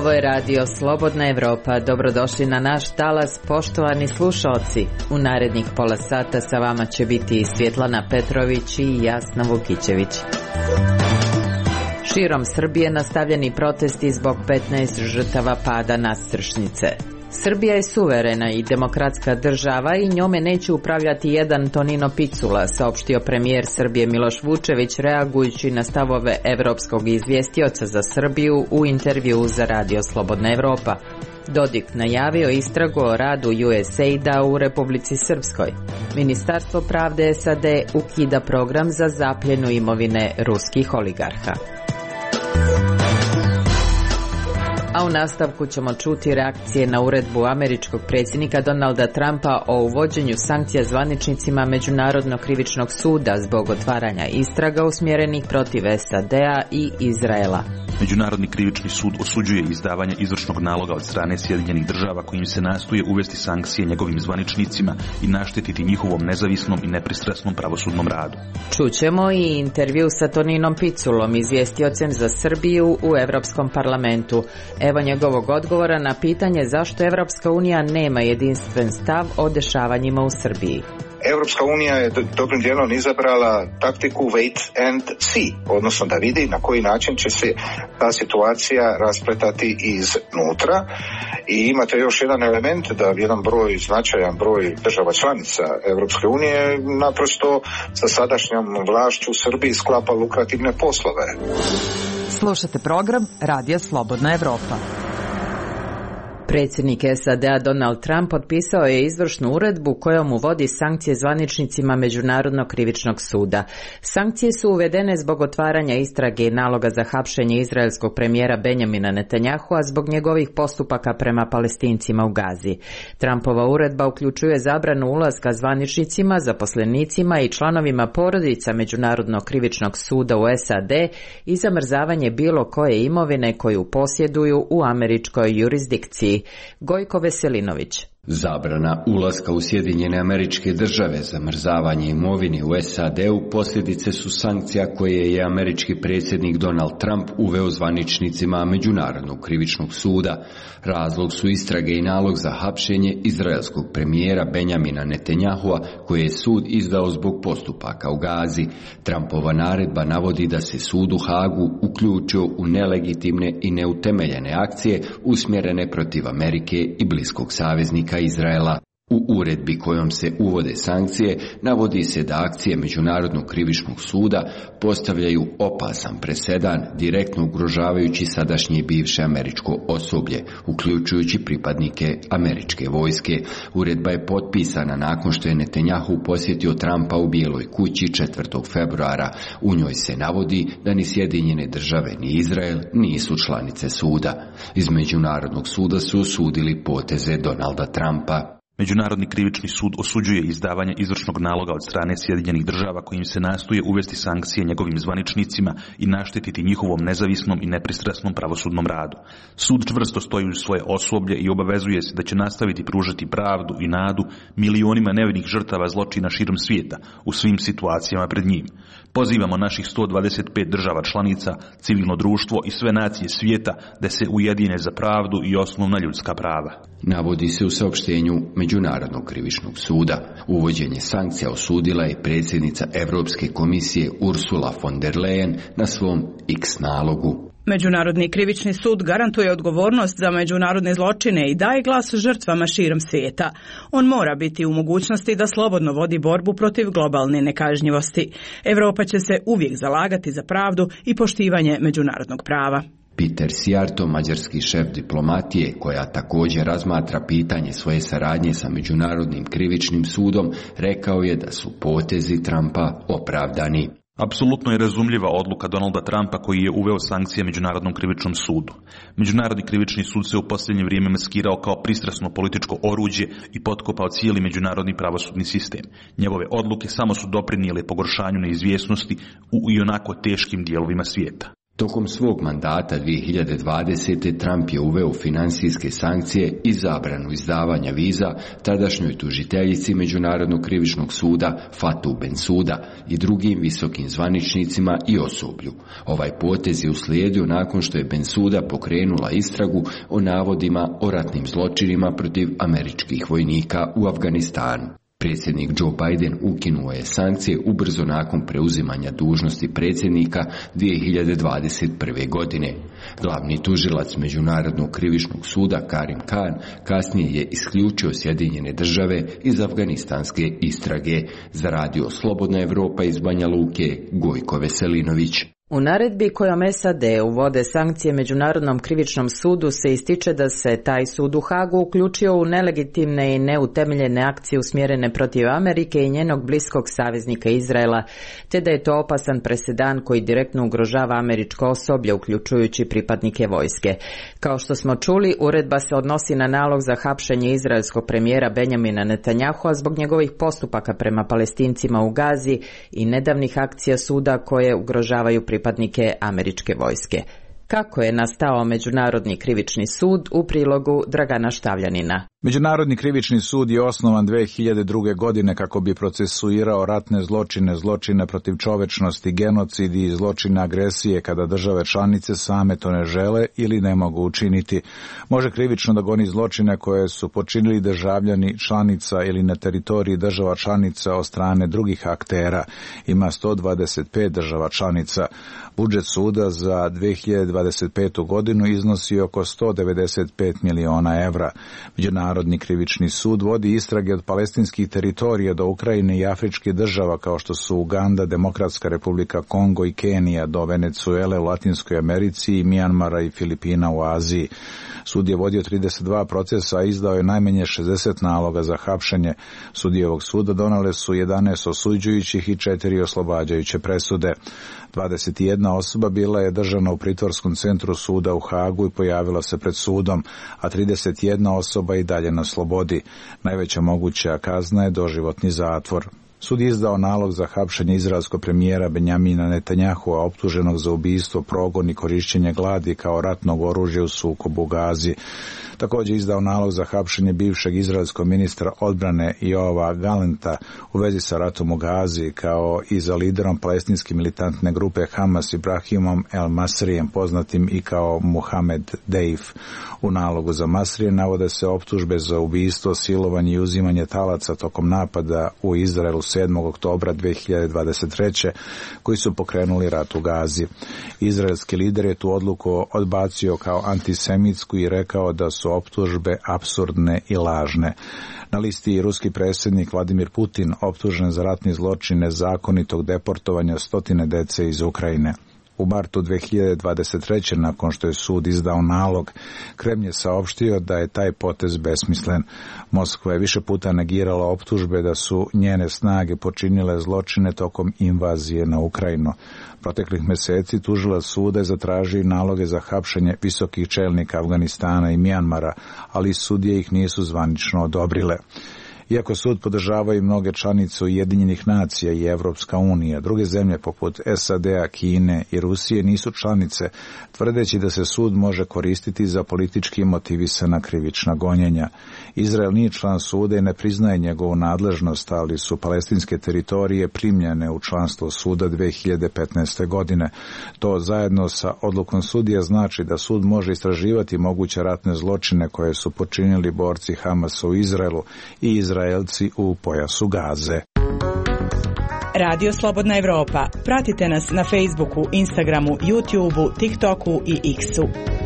Ovo je radio Slobodna Evropa. Dobrodošli na naš talas, poštovani slušalci. U narednih pola sata sa vama će biti Svjetlana Petrović i Jasna Vukićević. Širom Srbije nastavljeni protesti zbog 15 žrtava pada nadstrešnice. Srbija je suverena i demokratska država i njome neće upravljati jedan Tonino Picula, saopštio premijer Srbije Miloš Vučević reagujući na stavove evropskog izvjestioca za Srbiju u intervjuu za radio Slobodna Evropa. Dodik najavio istragu o radu USAID-a u Republici Srpskoj. Ministarstvo pravde SAD ukida program za zapljenu imovine ruskih oligarha. A u nastavku ćemo čuti reakcije na uredbu američkog predsjednika Donalda Trumpa o uvođenju sankcija zvaničnicima Međunarodnog krivičnog suda zbog otvaranja istraga usmjerenih protiv SAD-a i Izraela. Međunarodni krivični sud osuđuje izdavanje izvršnog naloga od strane Sjedinjenih država kojim se nastoje uvesti sankcije njegovim zvaničnicima i naštetiti njihovom nezavisnom i nepristrasnom pravosudnom radu. Čućemo i intervju sa Toninom Piculom, izvjestiocem za Srbiju u Europskom parlamentu. Evo njegovog odgovora na pitanje zašto Evropska unija nema jedinstven stav o dešavanjima u Srbiji. Evropska unija je dobrim dijelom izabrala taktiku wait and see, odnosno da vidi na koji način će se ta situacija raspletati iznutra. I imate još jedan element da jedan značajan broj država članica Evropske unije naprosto sa sadašnjom vlašću u Srbiji sklapa lukrativne poslove. Slušate program Radija Slobodna Evropa. Predsjednik SAD-a Donald Trump potpisao je izvršnu uredbu kojom uvodi sankcije zvaničnicima Međunarodnog krivičnog suda. Sankcije su uvedene zbog otvaranja istrage i naloga za hapšenje izraelskog premijera Benjamina Netanyahua zbog njegovih postupaka prema Palestincima u Gazi. Trumpova uredba uključuje zabranu ulaska zvaničnicima, zaposlenicima i članovima porodica Međunarodnog krivičnog suda u SAD i zamrzavanje bilo koje imovine koju posjeduju u američkoj jurisdikciji. Gojko Veselinović. Zabrana ulaska u Sjedinjene Američke Države, zamrzavanje imovine u SAD-u posljedice su sankcija koje je američki predsjednik Donald Trump uveo zvaničnicima Međunarodnog krivičnog suda. Razlog su istrage i nalog za hapšenje izraelskog premijera Benjamina Netanyahua koje je sud izdao zbog postupaka u Gazi. Trumpova naredba navodi da se sud u Hagu uključio u nelegitimne i neutemeljene akcije usmjerene protiv Amerike i bliskog saveznika Izraela. U uredbi kojom se uvode sankcije navodi se da akcije Međunarodnog krivičnog suda postavljaju opasan presedan, direktno ugrožavajući sadašnje i bivše američko osoblje, uključujući pripadnike američke vojske. Uredba je potpisana nakon što je Netanyahu posjetio Trumpa u Bijeloj kući 4. februara. U njoj se navodi da ni Sjedinjene države ni Izrael nisu članice suda. Iz Međunarodnog suda su osudili poteze Donalda Trumpa. Međunarodni krivični sud osuđuje izdavanje izvršnog naloga od strane Sjedinjenih država kojim se nastoje uvesti sankcije njegovim zvaničnicima i naštetiti njihovom nezavisnom i nepristrasnom pravosudnom radu. Sud čvrsto stoji uz svoje osoblje i obavezuje se da će nastaviti pružati pravdu i nadu milionima nevinih žrtava zločina širom svijeta u svim situacijama pred njim. Pozivamo naših 125 država članica, civilno društvo i sve nacije svijeta da se ujedine za pravdu i osnovna ljudska prava. Navodi se u saopštenju Međunarodnog krivičnog suda. Uvođenje sankcija osudila je predsjednica Europske komisije Ursula von der Leyen na svom X nalogu. Međunarodni krivični sud garantuje odgovornost za međunarodne zločine i daje glas žrtvama širom svijeta. On mora biti u mogućnosti da slobodno vodi borbu protiv globalne nekažnjivosti. Europa će se uvijek zalagati za pravdu i poštivanje međunarodnog prava. Peter Sijarto, mađarski šef diplomatije, koja također razmatra pitanje svoje saradnje sa Međunarodnim krivičnim sudom, rekao je da su potezi Trumpa opravdani. Apsolutno je razumljiva odluka Donalda Trumpa koji je uveo sankcije Međunarodnom krivičnom sudu. Međunarodni krivični sud se u posljednje vrijeme maskirao kao pristrasno političko oruđe i potkopao cijeli međunarodni pravosudni sistem. Njegove odluke samo su doprinijele pogoršanju neizvjesnosti u ionako teškim dijelovima svijeta. Tokom svog mandata 2020. Trump je uveo finansijske sankcije i zabranu izdavanja viza tadašnjoj tužiteljici Međunarodnog krivičnog suda Fatou Bensouda i drugim visokim zvaničnicima i osoblju. Ovaj potez je uslijedio nakon što je Bensouda pokrenula istragu o navodima o ratnim zločinima protiv američkih vojnika u Afganistanu. Predsjednik Joe Biden ukinuo je sankcije ubrzo nakon preuzimanja dužnosti predsjednika 2021. godine. Glavni tužilac Međunarodnog krivičnog suda Karim Khan kasnije je isključio Sjedinjene Države iz afganistanske istrage. Za Radio Slobodna Evropa iz Banja Luke, Gojko Veselinović. U naredbi kojom SAD uvode sankcije Međunarodnom krivičnom sudu se ističe da se taj sud u Hagu uključio u nelegitimne i neutemeljene akcije usmjerene protiv Amerike i njenog bliskog saveznika Izraela, te da je to opasan presedan koji direktno ugrožava američko osoblje, uključujući pripadnike vojske. Kao što smo čuli, uredba se odnosi na nalog za hapšenje izraelskog premijera Benjamina Netanyahua zbog njegovih postupaka prema Palestincima u Gazi i nedavnih akcija suda koje ugrožavaju pripadnike američke vojske. Kako je nastao Međunarodni krivični sud, u prilogu Dragana Štavljanina. Međunarodni krivični sud je osnovan 2002. godine kako bi procesuirao ratne zločine, zločine protiv čovečnosti, genocidi i zločine agresije kada države članice same to ne žele ili ne mogu učiniti. Može krivično da goni zločine koje su počinili državljani članica ili na teritoriji država članica od strane drugih aktera. Ima 125 država članica. Budžet suda za 2025. godinu iznosi oko 195 miliona evra. Međunarodni krivični sud vodi istrage od palestinskih teritorija do Ukrajine i afričkih država kao što su Uganda, Demokratska republika Kongo i Kenija, do Venezuele u Latinskoj Americi i Mijanmara i Filipina u Aziji. Sud je vodio 32 procesa, a izdao je najmanje 60 naloga za hapšenje. Sudije ovog suda donale su 11 osuđujućih i 4 oslobađajuće presude. 21 osoba bila je držana u pritvorskom centru suda u Hagu i pojavila se pred sudom, a 31 osoba i dalje na slobodi. Najveća moguća kazna je doživotni zatvor. Sud je izdao nalog za hapšenje izraelskog premijera Benjamina Netanyahua, optuženog za ubistvo, progon i korišćenje gladi kao ratnog oružja u sukobu u Gazi. Također izdao nalog za hapšenje bivšeg izraelskog ministra odbrane Joava Galanta u vezi sa ratom u Gazi, kao i za liderom palestinske militantne grupe Hamas Ibrahimom El Masrijem, poznatim i kao Muhamed Deif. U nalogu za Masrije navode se optužbe za ubistvo, silovanje i uzimanje talaca tokom napada u Izraelu 7. oktobra 2023. koji su pokrenuli rat u Gazi. Izraelski lider je tu odluku odbacio kao antisemitsku i rekao da su optužbe apsurdne i lažne. Na listi je ruski predsjednik Vladimir Putin, optužen za ratni zločin nezakonitog deportovanja stotine dece iz Ukrajine. U martu 2023. nakon što je sud izdao nalog, Kremlj je saopštio da je taj potez besmislen. Moskva je više puta negirala optužbe da su njene snage počinile zločine tokom invazije na Ukrajinu. Proteklih mjeseci tužilac suda je zatražio naloge za hapšenje visokih čelnika Afganistana i Mijanmara, ali sudije ih nisu zvanično odobrile. Iako sud podržavaju mnoge članice Ujedinjenih nacija i Evropska unija, druge zemlje poput SAD-a, Kine i Rusije nisu članice, tvrdeći da se sud može koristiti za politički motivisana krivična gonjenja. Izrael nije član suda i ne priznaje njegovu nadležnost, ali su palestinske teritorije primljene u članstvo suda 2015. godine. To zajedno sa odlukom sudija znači da sud može istraživati moguće ratne zločine koje su počinili borci Hamasa u Izraelu i Izraelci u pojasu Gaze. Radio Slobodna Evropa. Pratite nas na Facebooku, Instagramu, YouTubeu, TikToku i X-u.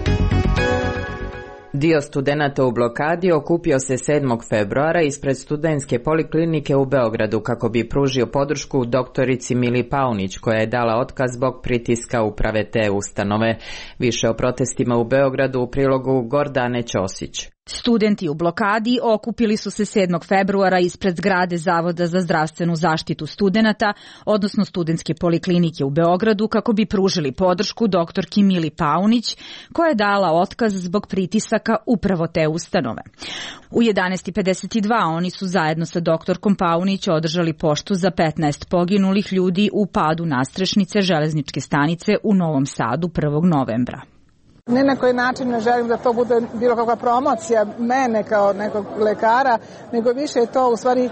Dio studenata u blokadi okupio se 7. februara ispred studentske poliklinike u Beogradu kako bi pružio podršku doktorici Mili Paunić, koja je dala otkaz zbog pritiska uprave te ustanove. Više o protestima u Beogradu u prilogu Gordane Ćosić. Studenti u blokadi okupili su se 7. februara ispred zgrade Zavoda za zdravstvenu zaštitu studenata, odnosno studentske poliklinike u Beogradu, kako bi pružili podršku doktorki Mili Paunić, koja je dala otkaz zbog pritisaka upravo te ustanove. U 11:52 oni su zajedno sa doktorkom Paunić održali poštu za 15 poginulih ljudi u padu nastrešnice železničke stanice u Novom Sadu 1. novembra. Ne na koji način ne želim da to bude bilo kakva promocija mene kao nekog lekara, nego više je to u stvari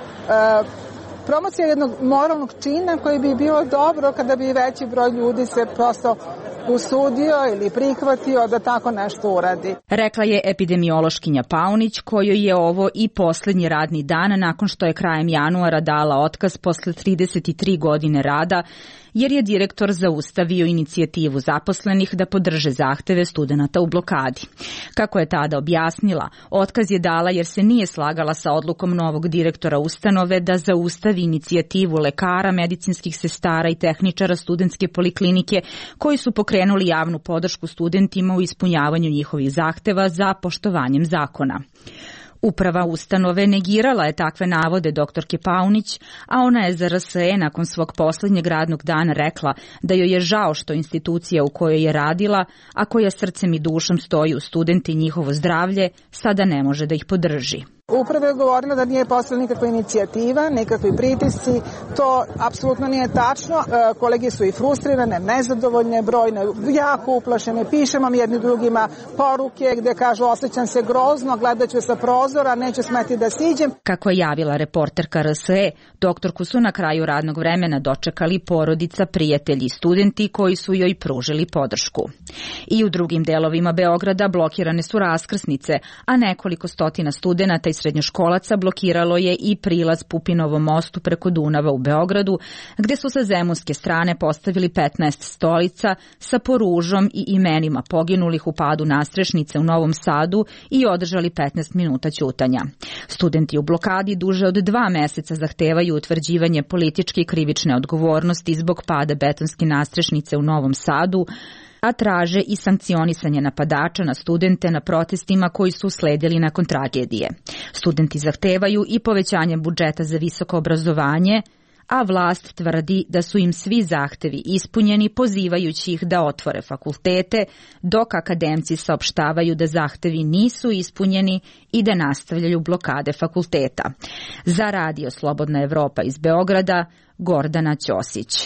promocija jednog moralnog čina koji bi bilo dobro kada bi veći broj ljudi se prosto usudio ili prihvatio da tako nešto uradi. Rekla je epidemiološkinja Paunić, kojoj je ovo i poslednji radni dan nakon što je krajem januara dala otkaz posle 33 godine rada, jer je direktor zaustavio inicijativu zaposlenih da podrže zahteve studenata u blokadi. Kako je tada objasnila, otkaz je dala jer se nije slagala sa odlukom novog direktora ustanove da zaustavi inicijativu lekara, medicinskih sestara i tehničara studentske poliklinike koji su pokrenuli javnu podršku studentima u ispunjavanju njihovih zahteva za poštovanjem zakona. Uprava ustanove negirala je takve navode doktorke Paunić, a ona je za RSE nakon svog poslednjeg radnog dana rekla da joj je žao što institucija u kojoj je radila, a koja srcem i dušom stoji u studenti i njihovo zdravlje, sada ne može da ih podrži. Upravo je govorila da nije postojala nikakva inicijativa, nikakvi pritisci, to apsolutno nije tačno. Kolege su i frustrirane, nezadovoljne, brojne, jako uplašene, pišemo mi jedni drugima poruke gde kažu osjećam se grozno, gledat ću sa prozora, neću smeti da siđem. Kako je javila reporterka RSE, doktorku su na kraju radnog vremena dočekali porodica, prijatelji i studenti koji su joj pružili podršku. I u drugim delovima Beograda blokirane su raskrsnice, a nekoliko stotina studenata i srednjoškolaca blokiralo je i prilaz Pupinovom mostu preko Dunava u Beogradu, gde su sa zemunske strane postavili 15 stolica sa poružom i imenima poginulih u padu nastrešnice u Novom Sadu i održali 15 minuta ćutanja. Studenti u blokadi duže od 2 meseca zahtevaju utvrđivanje političke i krivične odgovornosti zbog pada betonske nastrešnice u Novom Sadu, a traže i sankcionisanje napadača na studente na protestima koji su usledili nakon tragedije. Studenti zahtevaju i povećanje budžeta za visoko obrazovanje, a vlast tvrdi da su im svi zahtevi ispunjeni, pozivajući ih da otvore fakultete, dok akademci saopštavaju da zahtevi nisu ispunjeni i da nastavljaju blokade fakulteta. Za Radio Slobodna Evropa iz Beograda, Gordana Ćosić.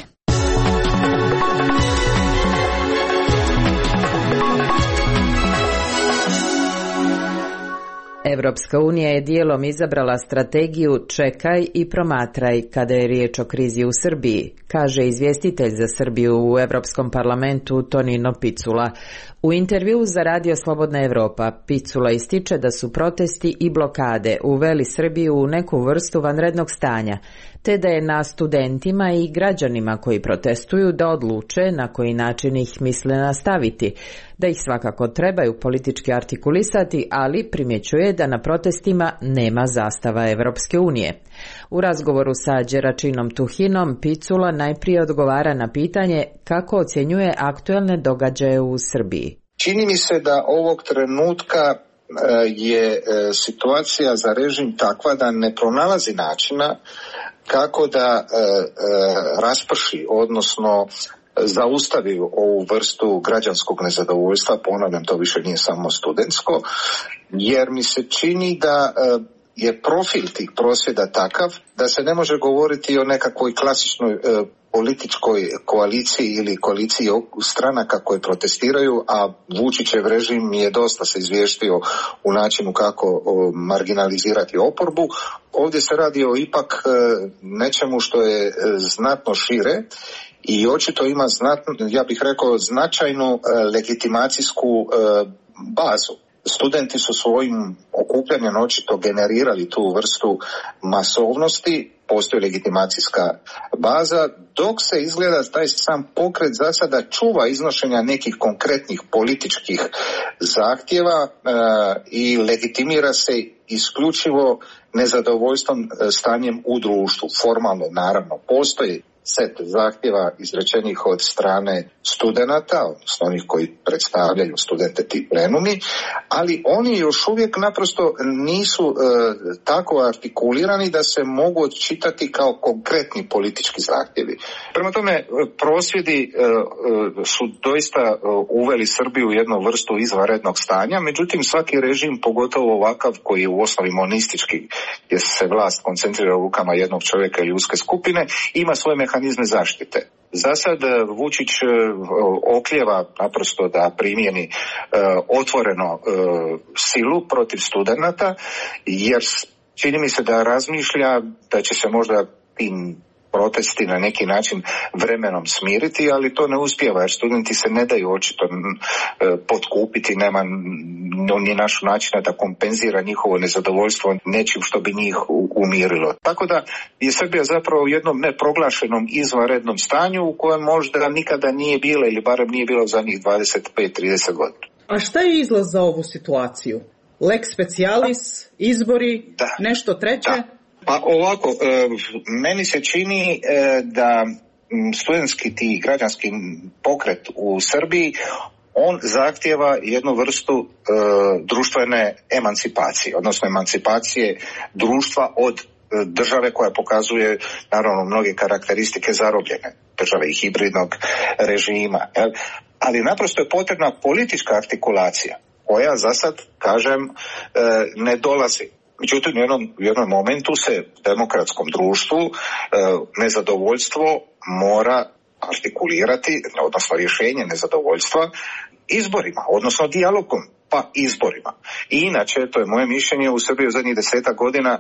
Evropska unija je dijelom izabrala strategiju čekaj i promatraj kada je riječ o krizi u Srbiji, kaže izvjestitelj za Srbiju u Evropskom parlamentu Tonino Picula. U intervjuu za Radio Slobodna Evropa Picula ističe da su protesti i blokade uveli Srbiju u neku vrstu vanrednog stanja, te da je na studentima i građanima koji protestuju da odluče na koji način ih misle nastaviti, da ih svakako trebaju politički artikulisati, ali primjećuje da na protestima nema zastava Evropske unije. U razgovoru sa Đeračinom Tuhinom Picula najprije odgovara na pitanje kako ocjenjuje aktuelne događaje u Srbiji. Čini mi se da ovog trenutka je situacija za režim takva da ne pronalazi načina kako da rasprši, odnosno zaustavi ovu vrstu građanskog nezadovoljstva, ponavljam, to više nije samo studentsko, jer mi se čini da je profil tih prosvjeda takav da se ne može govoriti o nekakvoj klasičnoj političkoj koaliciji ili koaliciji stranaka koje protestiraju, a Vučićev režim je dosta se izvještio u načinu kako marginalizirati oporbu. Ovdje se radi o ipak nečemu što je znatno šire i očito ima ja bih rekao značajnu legitimacijsku bazu. Studenti su svojim okupljanjem očito generirali tu vrstu masovnosti, postoji legitimacijska baza, dok se izgleda taj sam pokret za sada čuva iznošenja nekih konkretnih političkih zahtjeva i legitimira se isključivo nezadovoljstvom stanjem u društvu. Formalno, naravno, postoji set zahtjeva izrečenih od strane studenata, odnosno onih koji predstavljaju studente ti plenumi, ali oni još uvijek naprosto nisu tako artikulirani da se mogu odčitati kao konkretni politički zahtjevi. Prema tome, prosvjedi su doista uveli Srbiju u jednu vrstu izvanrednog stanja, međutim svaki režim, pogotovo ovakav koji je u osnovi monistički, gdje se vlast koncentrira u rukama jednog čovjeka ili uske skupine, ima svoje mehanizme zaštite. Za sad Vučić oklijeva naprosto da primjeni otvoreno silu protiv studenata, jer čini mi se da razmišlja da će se možda tim protesti na neki način vremenom smiriti, ali to ne uspijeva jer studenti se ne daju očito potkupiti, nema ni našu načina da kompenzira njihovo nezadovoljstvo nečim što bi njih umirilo. Tako da je Srbija zapravo u jednom neproglašenom izvanrednom stanju u kojem možda nikada nije bila ili barem nije bila u zadnjih 25-30 godina. A šta je izlaz za ovu situaciju? Lex specialis, izbori, nešto treće? Da. Pa ovako, meni se čini da studentski ti građanski pokret u Srbiji, on zahtijeva jednu vrstu društvene emancipacije, odnosno emancipacije društva od države koja pokazuje naravno mnoge karakteristike zarobljene države i hibridnog režima. Ali naprosto je potrebna politička artikulacija koja za sad, kažem, ne dolazi. Međutim, u jednom momentu se demokratskom društvu nezadovoljstvo mora artikulirati, odnosno rješenje nezadovoljstva izborima, odnosno dijalogom, pa izborima. I inače, to je moje mišljenje, u Srbiji u zadnjih 10 godina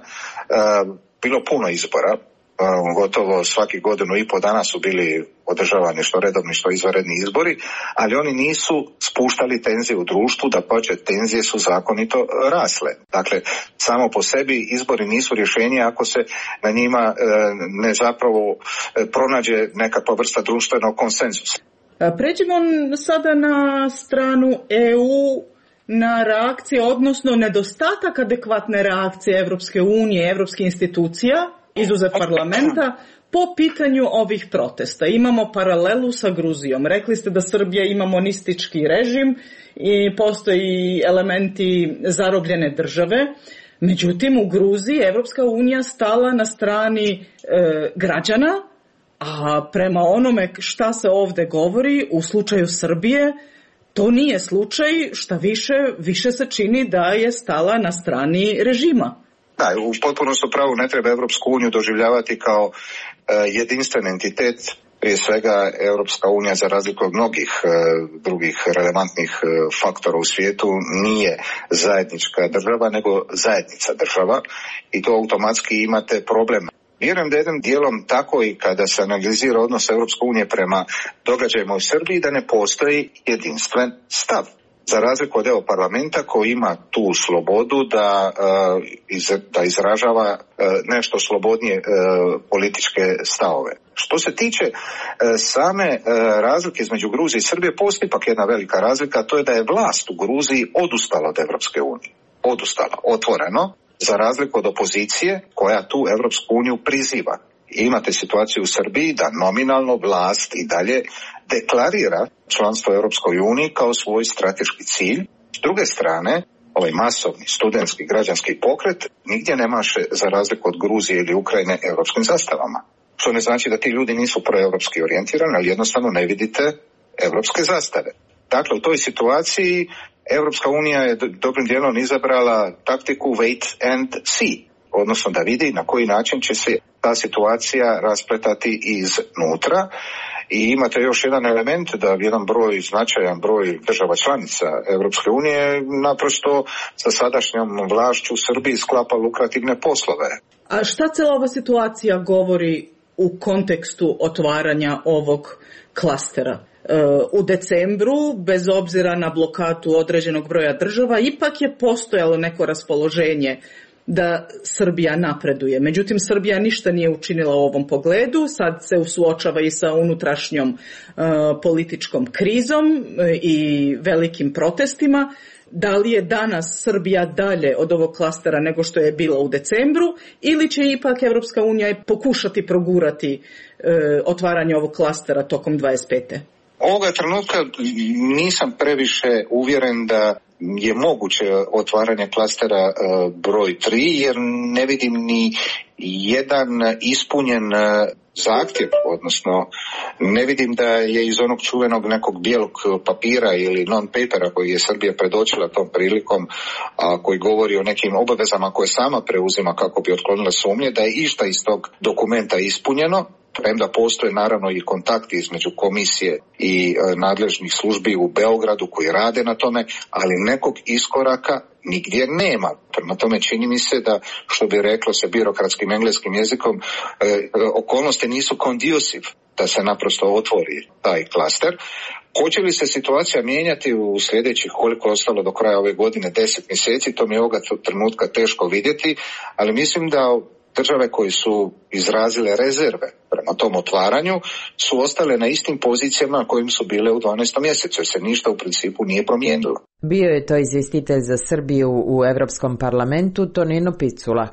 bilo puno izbora. Gotovo svaki godinu i po dana su bili održavani što redovni što izvanredni izbori, ali oni nisu spuštali tenzije u društvu, dapače tenzije su zakonito rasle. Dakle, samo po sebi izbori nisu rješenje ako se na njima ne zapravo pronađe nekakva vrsta društvenog konsenzusa. Pređimo sada na stranu EU, na reakcije, odnosno nedostatak adekvatne reakcije Evropske unije, evropskih institucija, izuzev parlamenta, po pitanju ovih protesta. Imamo paralelu sa Gruzijom. Rekli ste da Srbija ima monistički režim i postoji elementi zarobljene države. Međutim, u Gruziji Evropska unija stala na strani građana, a prema onome šta se ovdje govori, u slučaju Srbije, to nije slučaj, šta više se čini da je stala na strani režima. Da, u potpunosti pravu ne treba Evropsku uniju doživljavati kao jedinstven entitet. Prije svega Europska unija, za razliku od mnogih drugih relevantnih faktora u svijetu, nije zajednička država, nego zajednica država i to automatski imate problem. Vjerujem da jednim dijelom tako i kada se analizira odnos Europske unije prema događajima u Srbiji, da ne postoji jedinstven stav. Za razliku od parlamenta koji ima tu slobodu da izražava nešto slobodnije političke stavove. Što se tiče same razlike između Gruzije i Srbije, postoji ipak jedna velika razlika, to je da je vlast u Gruziji odustala od Europske unije. Odustala, otvoreno, za razliku od opozicije koja tu Europsku uniju priziva. I imate situaciju u Srbiji da nominalno vlast i dalje deklarira članstvo Europskoj uniji kao svoj strateški cilj. S druge strane, ovaj masovni studentski građanski pokret nigdje ne maše, za razliku od Gruzije ili Ukrajine, europskim zastavama. Što ne znači da ti ljudi nisu proeuropski orijentirani, ali jednostavno ne vidite europske zastave. Dakle, u toj situaciji Europska unija je dobrim dijelom izabrala taktiku wait and see, odnosno da vidi na koji način će se ta situacija raspletati iznutra. I imate još jedan element da jedan značajan broj država članica Europske unije naprosto sa sadašnjom vlašću u Srbiji sklapa lukrativne poslove. A šta cijela ova situacija govori u kontekstu otvaranja ovog klastera? U decembru, bez obzira na blokadu određenog broja država, ipak je postojalo neko raspoloženje da Srbija napreduje. Međutim, Srbija ništa nije učinila u ovom pogledu, sad se suočava i sa unutrašnjom političkom krizom i velikim protestima. Da li je danas Srbija dalje od ovog klastera nego što je bila u decembru ili će ipak Evropska unija pokušati progurati otvaranje ovog klastera tokom 25. Ovoga trenutka nisam previše uvjeren da je moguće otvaranje klastera broj 3, jer ne vidim ni jedan ispunjen zahtjev, odnosno ne vidim da je iz onog čuvenog nekog bijelog papira ili non-papera koji je Srbija predočila tom prilikom, a koji govori o nekim obavezama koje sama preuzima kako bi otklonila sumnje, da je išta iz tog dokumenta ispunjeno. Premda postoje naravno i kontakti između komisije i nadležnih službi u Beogradu koji rade na tome, ali nekog iskoraka nigdje nema. Prema tome čini mi se da, što bi reklo se birokratskim engleskim jezikom, okolnosti nisu conducive da se naprosto otvori taj klaster. Hoće li se situacija mijenjati u sljedećih, koliko je ostalo do kraja ove godine, 10 mjeseci, to mi je ovoga trenutka teško vidjeti, ali mislim da države koje su izrazile rezerve prema tom otvaranju su ostale na istim pozicijama na kojim su bile u 12. mjesecu, jer se ništa u principu nije promijenilo. Bio je to izvjestitelj za Srbiju u Europskom parlamentu Tonino Picula.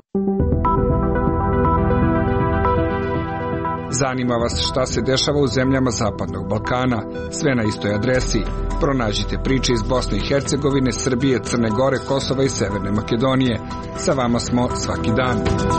Zanima vas šta se dešava u zemljama Zapadnog Balkana? Sve na istoj adresi. Pronađite priče iz Bosne i Hercegovine, Srbije, Crne Gore, Kosova i Severne Makedonije. Sa vama smo svaki dan.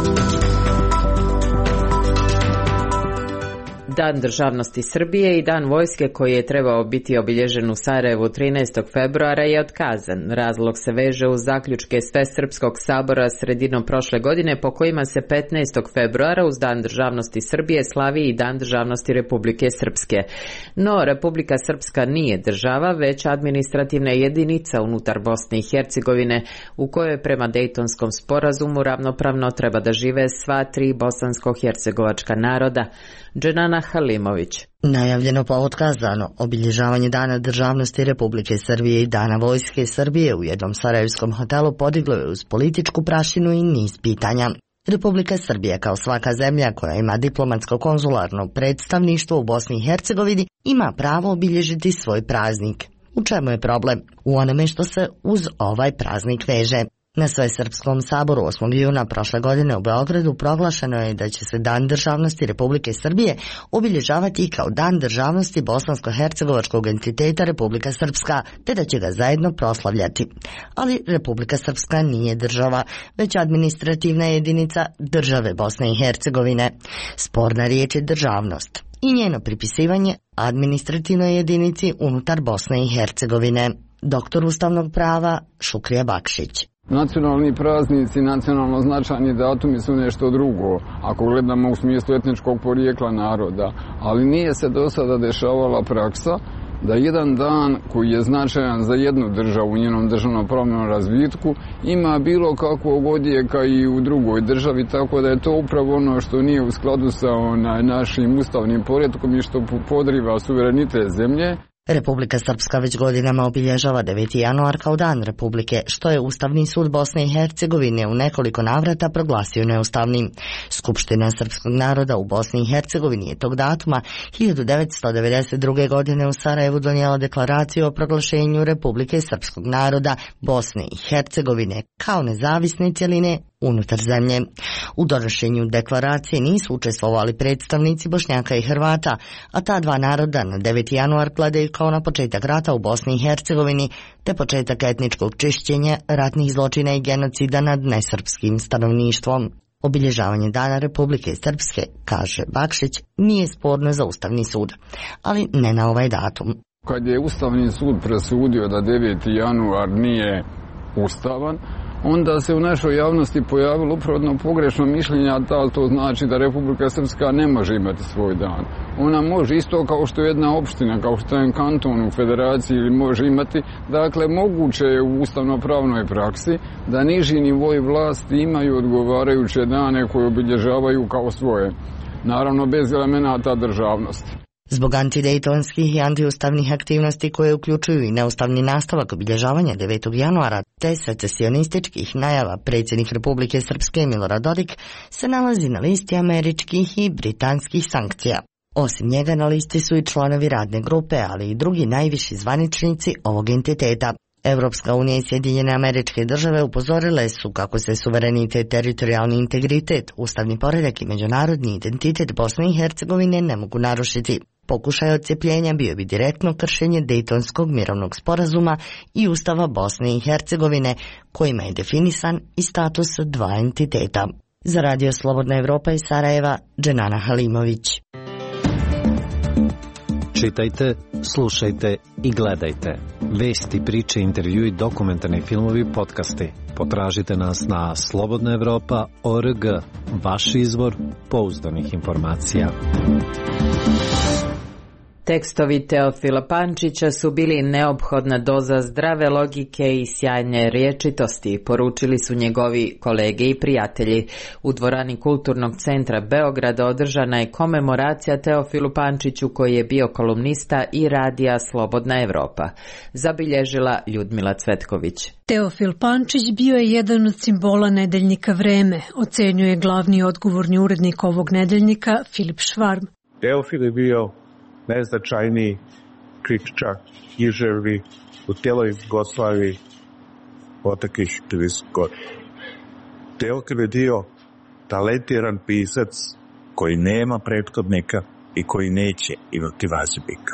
Dan državnosti Srbije i Dan vojske koji je trebao biti obilježen u Sarajevu 13. februara je otkazan. Razlog se veže uz zaključke Svesrpskog sabora sredinom prošle godine po kojima se 15. februara uz Dan državnosti Srbije slavi i Dan državnosti Republike Srpske. No, Republika Srpska nije država, već administrativna jedinica unutar Bosne i Hercegovine u kojoj prema Dejtonskom sporazumu ravnopravno treba da žive sva tri bosansko-hercegovačka naroda. Dženana Halimović. Najavljeno pa otkazano obilježavanje Dana državnosti Republike Srbije i Dana vojske Srbije u jednom sarajevskom hotelu podiglo je uz političku prašinu i niz pitanja. Republika Srbija, kao svaka zemlja koja ima diplomatsko-konzularno predstavništvo u Bosni i Hercegovini, ima pravo obilježiti svoj praznik. U čemu je problem? U onome što se uz ovaj praznik veže. Na Svesrpskom saboru 8. juna prošle godine u Beogradu proglašeno je da će se Dan državnosti Republike Srbije obilježavati kao Dan državnosti bosansko-hercegovačkog entiteta Republika Srpska, te da će ga zajedno proslavljati. Ali Republika Srpska nije država, već administrativna jedinica države Bosne i Hercegovine. Sporna riječ je državnost i njeno pripisivanje administrativnoj jedinici unutar Bosne i Hercegovine. Doktor ustavnog prava Šukrija Bakšić. Nacionalni praznici, nacionalno značajni datumi su nešto drugo, ako gledamo u smislu etničkog porijekla naroda, ali nije se do sada dešavala praksa da jedan dan koji je značajan za jednu državu u njenom državno-pravnom razvitku ima bilo kakvog odjeka i u drugoj državi, tako da je to upravo ono što nije u skladu sa našim ustavnim poretkom i što podriva suverenitet zemlje. Republika Srpska već godinama obilježava 9. januar kao Dan Republike, što je Ustavni sud Bosne i Hercegovine u nekoliko navrata proglasio neustavnim. Skupština srpskog naroda u Bosni i Hercegovini je tog datuma 1992. godine u Sarajevu donijela deklaraciju o proglašenju Republike Srpskog naroda Bosne i Hercegovine kao nezavisne cjeline unutar zemlje. U donošenju deklaracije nisu učestvovali predstavnici Bošnjaka i Hrvata, a ta dva naroda na 9. januar gledaju kao na početak rata u Bosni i Hercegovini, te početak etničkog čišćenja, ratnih zločina i genocida nad nesrpskim stanovništvom. Obilježavanje Dana Republike Srpske, kaže Bakšić, nije sporno za Ustavni sud, ali ne na ovaj datum. Kad je Ustavni sud presudio da 9. januar nije ustavan, onda se u našoj javnosti pojavilo upravo pogrešno mišljenje, a to znači da Republika Srpska ne može imati svoj dan. Ona može isto kao što je jedna opština, kao što je kanton u federaciji ili može imati. Dakle, moguće je u ustavno-pravnoj praksi da niži nivoi vlasti imaju odgovarajuće dane koje obilježavaju kao svoje. Naravno, bez elemenata državnosti. Zbog antidejtonskih i antiustavnih aktivnosti koje uključuju i neustavni nastavak obilježavanja 9. januara te secesionističkih najava, predsjednik Republike Srpske Milorad Dodik se nalazi na listi američkih i britanskih sankcija. Osim njega na listi su i članovi radne grupe, ali i drugi najviši zvaničnici ovog entiteta. Evropska unija i Sjedinjene Američke Države upozorile su kako se suverenitet, teritorijalni integritet, ustavni poredak i međunarodni identitet Bosne i Hercegovine ne mogu narušiti. Pokušaj odcepljenja bio bi direktno kršenje Dejtonskog mirovnog sporazuma i Ustava Bosne i Hercegovine, kojima je definisan i status dva entiteta. Za Radio Slobodna Evropa iz Sarajeva, Dženana Halimović. Čitajte, slušajte i gledajte. Vesti, priče, intervjui, dokumentarni filmovi, podcasti. Potražite nas na slobodnaevropa.org, vaš izvor pouzdanih informacija. Tekstovi Teofila Pančića su bili neophodna doza zdrave logike i sjajne rječitosti, poručili su njegovi kolege i prijatelji. U dvorani Kulturnog centra Beograda održana je komemoracija Teofilu Pančiću, koji je bio kolumnista i radija Slobodna Evropa. Zabilježila Ljudmila Cvetković. Teofil Pančić bio je jedan od simbola nedeljnika Vreme, ocenjuje glavni odgovorni urednik ovog nedeljnika Filip Švarm. Teofil je bio najznačajniji kritičar književni u cijeloj Jugoslaviji proteklih 30 godina. Teofil je bio talentiran pisac koji nema prethodnika i koji neće imati naslednika.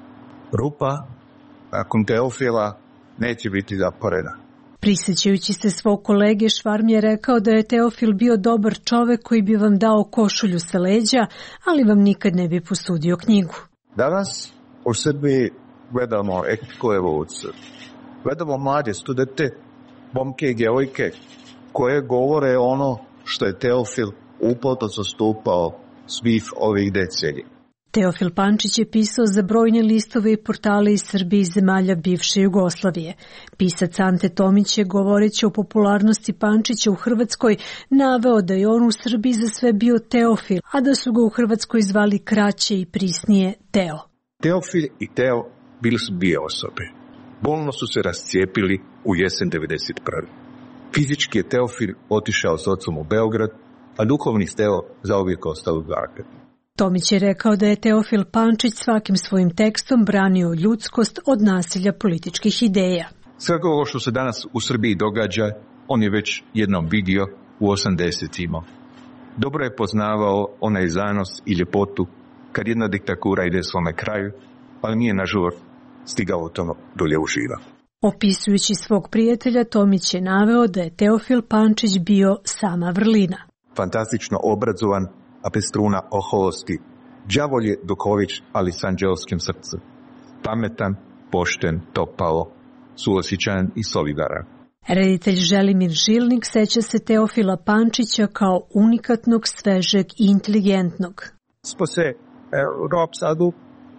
Rupa nakon Teofila neće biti zaporena. Prisjećajući se svog kolege, Švarm je rekao da je Teofil bio dobar čovek koji bi vam dao košulju sa leđa, ali vam nikad ne bi posudio knjigu. Danas u Srbiji gledamo etičku evoluciju. Gledamo mlade studente, momke i djevojke, koje govore ono što je Teofil uporno zastupao svih ovih decenija. Teofil Pančić je pisao za brojne listove i portale iz Srbije i zemalja bivše Jugoslavije. Pisac Ante Tomić je, govoreći o popularnosti Pančića u Hrvatskoj, naveo da je on u Srbiji za sve bio Teofil, a da su ga u Hrvatskoj zvali kraće i prisnije Teo. Teofil i Teo bili su dvije osobe. Bolno su se rascijepili u jesen 1991. Fizički je Teofil otišao s ocom u Beograd, a duhovni Teo zauvijek ostao u Zagrebu. Tomić je rekao da je Teofil Pančić svakim svojim tekstom branio ljudskost od nasilja političkih ideja. Sve ovo što se danas u Srbiji događa, on je već jednom vidio u 80-ima. Dobro je poznavao onaj zanos i ljepotu kad jedna diktatura ide svome kraju, ali nije nažalost stigao tamo dolje uživa. Opisujući svog prijatelja, Tomić je naveo da je Teofil Pančić bio sama vrlina. Fantastično obrazovan, a bez truna oholosti. Đavolj je duhović, ali s anđelskim srcem. Pametan, pošten, topao, suosjećajan i solidaran. Reditelj Želimir Žilnik seća se Teofila Pančića kao unikatnog, svežeg i inteligentnog. Smo se u Ropsadu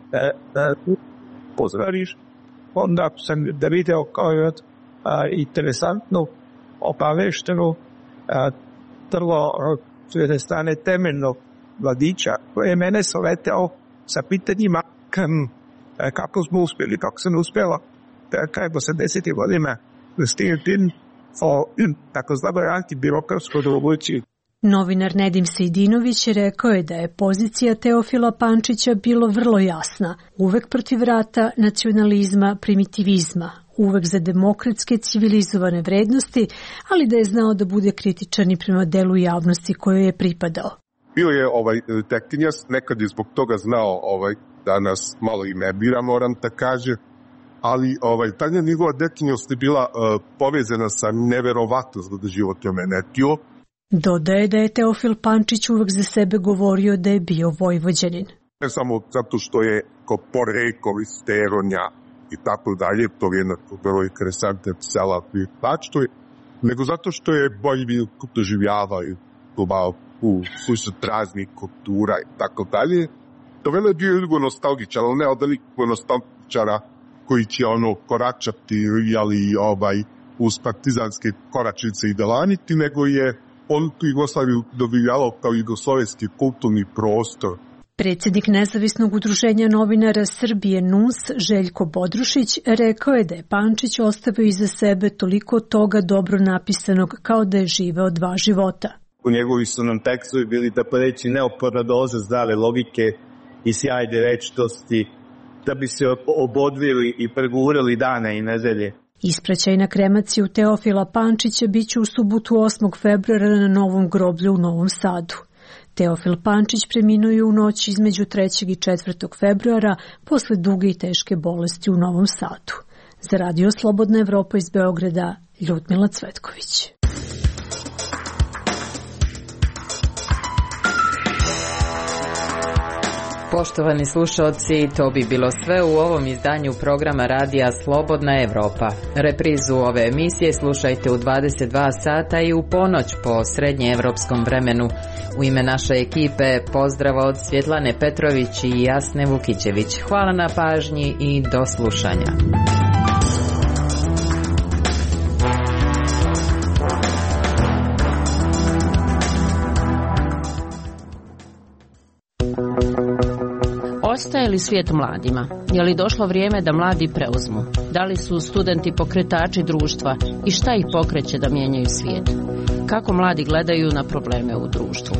pozvališ, onda sam da video kao interesantnu, obaveštenu, trlo s jedne strane temeljnog mladića koji je mene savjetao sa pitanjima kako smo uspjeli, kako sam uspjela kraj 80. godina stignuti takozvanoj antibirokratskoj revoluciji. Novinar Nedim Sejdinović rekao je da je pozicija Teofila Pančića bilo vrlo jasna, uvek protiv rata, nacionalizma, primitivizma, uvek za demokratske civilizovane vrednosti, ali da je znao da bude kritičan i prema delu javnosti kojoj je pripadao. Bio je tektinjas, nekad je zbog toga znao da nas malo i ne bira, moram da kaže, ali ta njegova detinjost je bila povezana sa neverovatno životnom energijom. Dodaje da je Teofil Pančić uvek za sebe govorio da je bio Vojvođanin. Ne samo zato što je ko porekao iz Teronja i tako dalje, to je jedna vrlo interesantna sela u Pačtoj, nego zato što je bolje bio doživljavao u susret raznih kultura i tako dalje. To vele je bio ljubko nostalgičan, ali ne od velikog nostalgičara koji će koračati uz partizanske koračnice i delaniti, nego je on tu Jugoslaviju doživljavao kao jugoslovenski kulturni prostor. Predsjednik Nezavisnog udruženja novinara Srbije NUNS Željko Bodrušić rekao je da je Pančić ostavio iza sebe toliko toga dobro napisanog kao da je živeo dva života. U njegovi su nam tekstovi bili, da poreći, neophodna doza zdrave logike i sjajne rečitosti da bi se obodvili i pregurali dane i nedelje. Ispraćaj na kremaciju Teofila Pančića biće u subotu 8. februara na Novom groblju u Novom Sadu. Teofil Pančić preminuo je u noći između 3. i 4. februara posle duge i teške bolesti u Novom Sadu. Za Radio Slobodna Evropa iz Beograda, Ljudmila Cvetković. Poštovani slušalci, to bi bilo sve u ovom izdanju programa Radija Slobodna Evropa. Reprizu ove emisije slušajte u 22 sata i u ponoć po srednjeevropskom vremenu. U ime naše ekipe pozdrav od Svjetlane Petrović i Jasne Vukićević. Hvala na pažnji i do slušanja. Ostaje li svijet mladima? Je li došlo vrijeme da mladi preuzmu? Da li su studenti pokretači društva i šta ih pokreće da mijenjaju svijet? Kako mladi gledaju na probleme u društvu?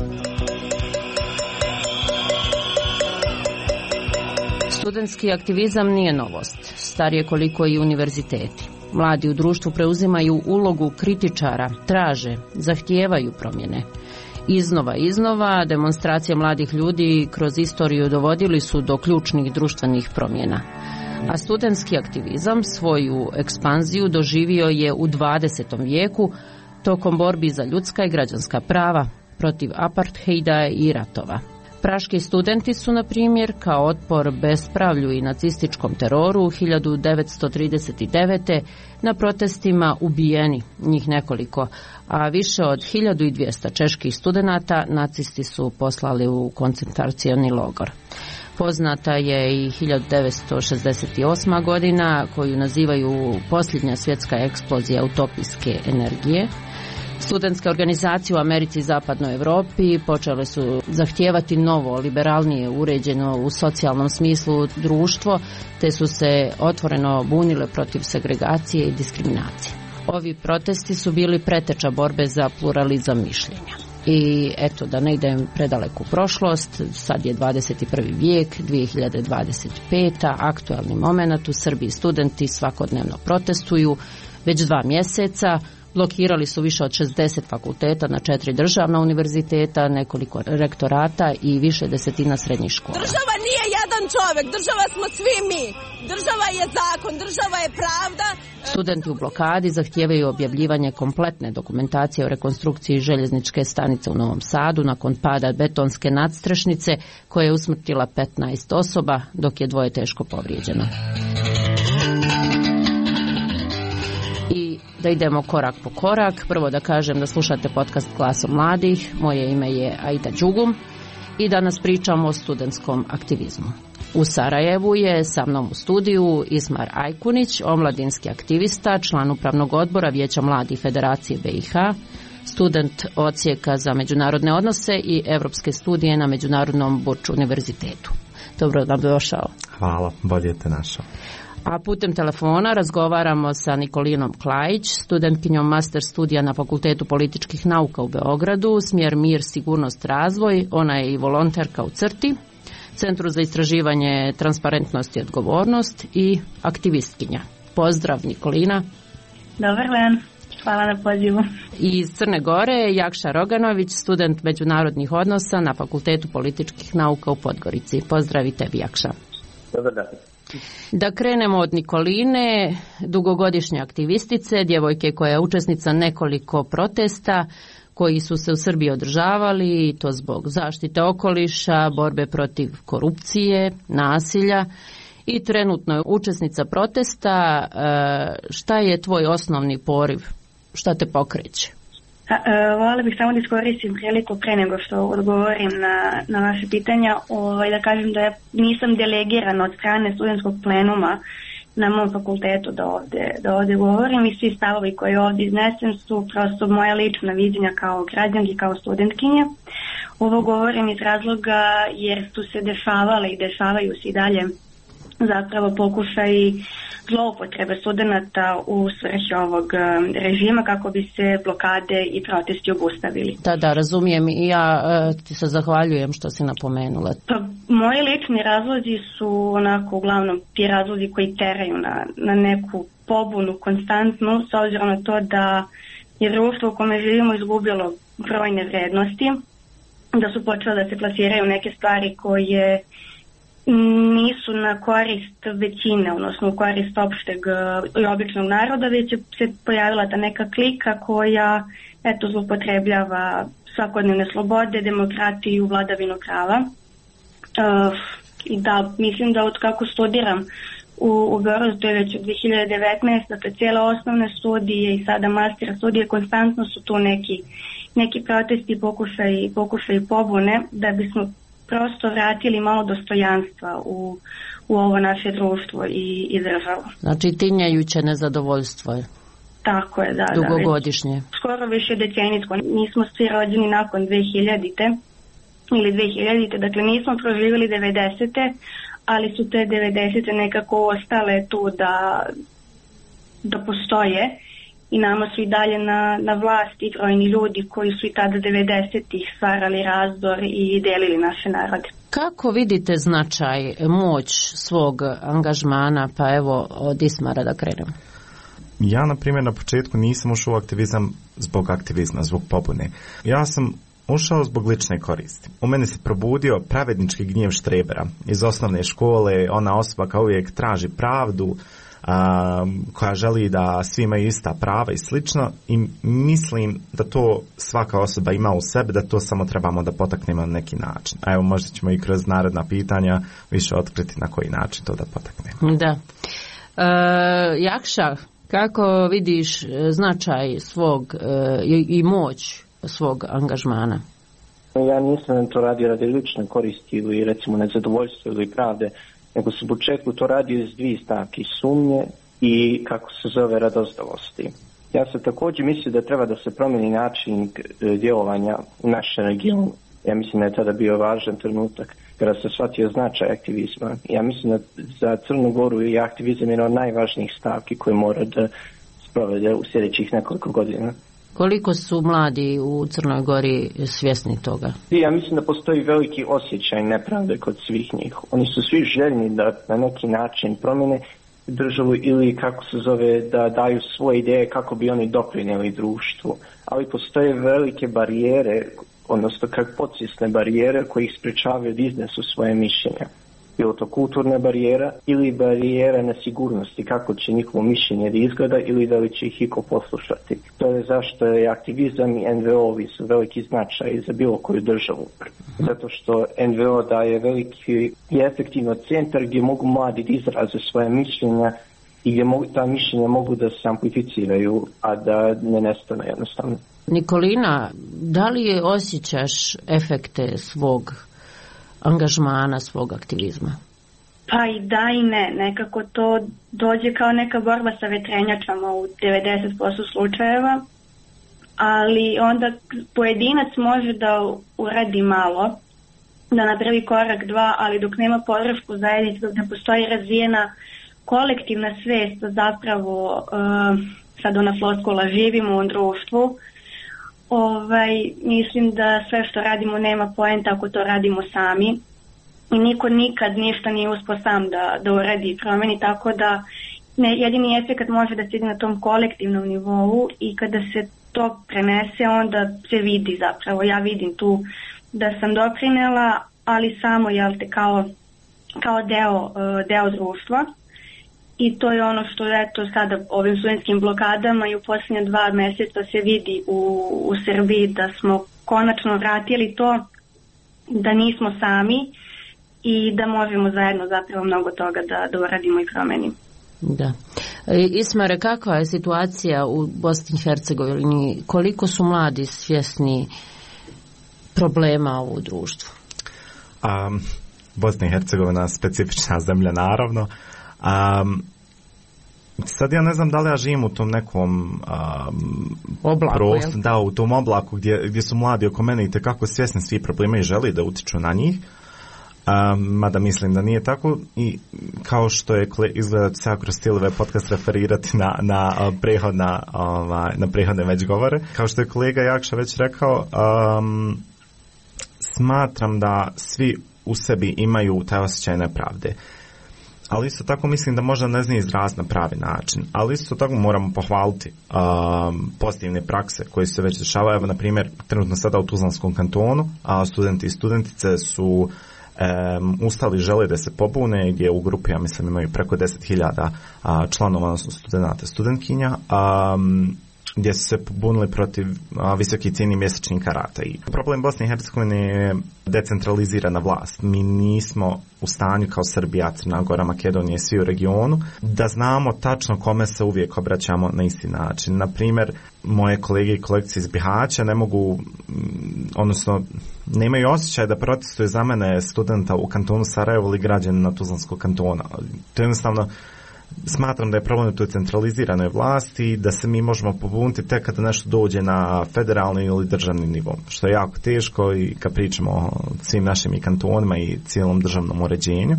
Studentski aktivizam nije novost, star je koliko i univerziteti. Mladi u društvu preuzimaju ulogu kritičara, traže, zahtijevaju promjene. Iznova demonstracije mladih ljudi kroz istoriju dovodili su do ključnih društvenih promjena. A studentski aktivizam svoju ekspanziju doživio je u 20. vijeku tokom borbi za ljudska i građanska prava, protiv apartheida i ratova. Praški studenti su, na primjer, kao otpor bespravlju i nacističkom teroru 1939. na protestima ubijeni, njih nekoliko, a više od 1200 čeških studenata nacisti su poslali u koncentracioni logor. Poznata je i 1968. godina, koju nazivaju posljednja svjetska eksplozija utopijske energije. Studentske organizacije u Americi i Zapadnoj Europi počele su zahtijevati novo, liberalnije, uređeno u socijalnom smislu društvo, te su se otvoreno bunile protiv segregacije i diskriminacije. Ovi protesti su bili preteča borbe za pluralizam mišljenja. I eto, da ne idem predaleku prošlost, sad je 21. vijek, 2025. aktualni moment, u Srbiji studenti svakodnevno protestuju već 2 mjeseca. Blokirali su više od 60 fakulteta na 4 državna univerziteta, nekoliko rektorata i više desetina srednjih škola. Država nije jedan čovjek, država smo svi mi. Država je zakon, država je pravda. Studenti u blokadi zahtijevaju objavljivanje kompletne dokumentacije o rekonstrukciji željezničke stanice u Novom Sadu nakon pada betonske nadstrešnice koja je usmrtila 15 osoba, dok je 2 teško povrijeđeno. Da idemo korak po korak. Prvo da kažem da slušate podcast Glasom mladih. Moje ime je Aida Đugum i danas pričamo o studentskom aktivizmu. U Sarajevu je sa mnom u studiju Ismar Ajkunić, omladinski aktivista, član upravnog odbora Vijeća mladih Federacije BiH, student odsjeka za međunarodne odnose i evropske studije na Međunarodnom Burč univerzitetu. Dobro nam došao. Hvala, bolje te našao. A putem telefona razgovaramo sa Nikolinom Klajić, studentkinjom master studija na Fakultetu političkih nauka u Beogradu, smjer Mir, sigurnost, razvoj. Ona je i volonterka u CRTI, Centru za istraživanje transparentnost i odgovornost, i aktivistkinja. Pozdrav, Nikolina. Dobar dan, hvala na pozivu. I iz Crne Gore Jakša Roganović, student međunarodnih odnosa na Fakultetu političkih nauka u Podgorici. Pozdrav i tebi, Jakša. Dobar dan. Da krenemo od Nikoline, dugogodišnje aktivistice, djevojke koja je učesnica nekoliko protesta koji su se u Srbiji održavali, i to zbog zaštite okoliša, borbe protiv korupcije, nasilja, i trenutno je učesnica protesta. Šta je tvoj osnovni poriv? Šta te pokreće? Voljela bih samo da iskoristim priliku pre nego što odgovorim na vaše pitanja, da kažem da nisam delegirana od strane studentskog plenuma na mom fakultetu da ovdje govorim, i svi stavovi koji ovdje iznesem su prosto moja lična viđenja kao građanki, kao studentkinje. Ovo govorim iz razloga jer su se dešavale i dešavaju se i dalje zapravo pokušaji zloupotrebe studenata u svrhe ovog režima kako bi se blokade i protesti obustavili. Da, razumijem, i ja ti se zahvaljujem što si napomenula. Moji lični razlozi su onako uglavnom ti razlozi koji teraju na neku pobunu konstantnu, s obzirom na to da je društvo u kome živimo izgubilo brojne vrednosti, da su počele da se plasiraju neke stvari koje nisu na korist većine, odnosno u korist opšteg i običnog naroda, već se pojavila ta neka klika koja zloupotrebljava svakodnevne slobode, demokratiju, vladavinu prava. I da, mislim da od kako studiram u Beogradu, to je već od 2019, dakle cijele osnovne studije i sada master studije, konstantno su tu neki protesti, pokušaj pobune, da bismo prosto vratili malo dostojanstva u ovo naše društvo i državu. Znači tinjajuće nezadovoljstvo je. Tako je, da. Dugogodišnje. Skoro više decenijsko. Nismo svi rođeni nakon 2000-te ili 2000-te, dakle nismo proživjeli 90-te, ali su te 90-te nekako ostale tu da postoje i nama su i dalje na vlasti brojni ljudi koji su i tada 90-ih stvarali razdor i delili naše narode. Kako vidite značaj, moć svog angažmana, pa evo od Ismara da krenemo? Ja, na primjer, na početku nisam ušao u aktivizam zbog aktivizma, zbog pobune. Ja sam ušao zbog lične koristi. U meni se probudio pravednički gnjev štrebera. Iz osnovne škole ona osoba kao uvijek traži pravdu, koja želi da svi imaju ista prava i slično, i mislim da to svaka osoba ima u sebi, da to samo trebamo da potaknemo na neki način. A evo, možda ćemo i kroz naredna pitanja više otkriti na koji način to da potaknemo. Da. Jakša, kako vidiš značaj svog i moć svog angažmana? Ja nisam to radio radi lične koristi ili recimo nezadovoljstva ili pravde, nego sam u početku to radio iz dvije stavke, sumnje i kako se zove radozdavosti. Ja sam također mislio da treba da se promijeni način djelovanja u našem regionu. Ja mislim da je tada bio važan trenutak kada se shvatio značaj aktivizma. Ja mislim da za Crnu Goru je aktivizam jedna od najvažnijih stavki koje mora da sprovede u sljedećih nekoliko godina. Koliko su mladi u Crnoj Gori svjesni toga? Ja mislim da postoji veliki osjećaj nepravde kod svih njih. Oni su svi željni da na neki način promjene državu ili kako se zove da daju svoje ideje kako bi oni doprinijeli društvu. Ali postoje velike barijere, odnosno kako podsvjesne barijere koje ih sprečavaju da iznesu svoje mišljenja. Bilo to kulturna barijera ili barijera nesigurnosti kako će njihovo mišljenje da izgleda ili da li će ih iko poslušati. To je zašto je aktivizam i NVO-ovi su veliki značaj za bilo koju državu. Zato što NVO daje veliki i efektivno centar gdje mogu mladi da izraze svoje mišljenja i gdje ta mišljenja mogu da se amplificiraju, a da ne nestane jednostavno. Nikolina, da li osjećaš efekte svog angažmana, svog aktivizma? Pa i da i ne. Nekako to dođe kao neka borba sa vetrenjačama u 90% slučajeva, ali onda pojedinac može da uradi malo, da napravi korak dva, ali dok nema podršku zajednice, dok ne postoji razvijena kolektivna svest da zapravo sad ona floskula živimo u društvu, mislim da sve što radimo nema poenta ako to radimo sami i niko nikad ništa nije uspio sam da uradi i promeni, tako da jedini efekt može da se ide na tom kolektivnom nivou i kada se to prenese onda se vidi zapravo. Ja vidim tu da sam doprinela, ali samo kao deo društva. I to je ono što sada ovim studentskim blokadama i u posljednje 2 mjeseca se vidi u Srbiji da smo konačno vratili to da nismo sami i da možemo zajedno zapravo mnogo toga da uradimo i promenimo. Da. Ismare, kakva je situacija u Bosni i Hercegovini? Koliko su mladi svjesni problema u društvu? Bosna i Hercegovina specifična zemlja, naravno. Sad ja ne znam da li ja živim u tom nekom oblaku, u tom oblaku gdje su mladi oko mene i tekako svjesni svih problema i želi da utiču na njih, mada mislim da nije tako, i kao što je izgleda se kroz stilove podcast referirati na prethodne već govore, kao što je kolega Jakša već rekao, smatram da svi u sebi imaju taj osjećaj nepravde. Ali isto tako mislim da možda ne zna izraz na pravi način. Ali isto tako moramo pohvaliti pozitivne prakse koje se već dešavaju. Evo, na primjer, trenutno sada u Tuzlanskom kantonu, studenti i studentice su ustali, žele da se pobune, gdje u grupi, ja mislim, imaju preko 10.000 članova, odnosno studenta, studentkinja, gdje su se pobunili protiv visoki cijeni mjesečnih karata. I problem Bosne i Hercegovine je decentralizirana vlast. Mi nismo u stanju kao Srbija, Crna Gora, Makedonija, svi u regionu, da znamo tačno kome se uvijek obraćamo na isti način. Na primjer, moje kolege i kolegice iz Bihaća ne mogu, odnosno nemaju osjećaj da protestuju za mene studenta u kantonu Sarajevo ili građanina Tuzlanskog kantona. To je jednostavno, smatram da je problem u toj centraliziranoj vlasti, da se mi možemo pobuniti tek kada nešto dođe na federalni ili državni nivo, što je jako teško i kad pričamo o svim našim i kantonima i cijelom državnom uređenju.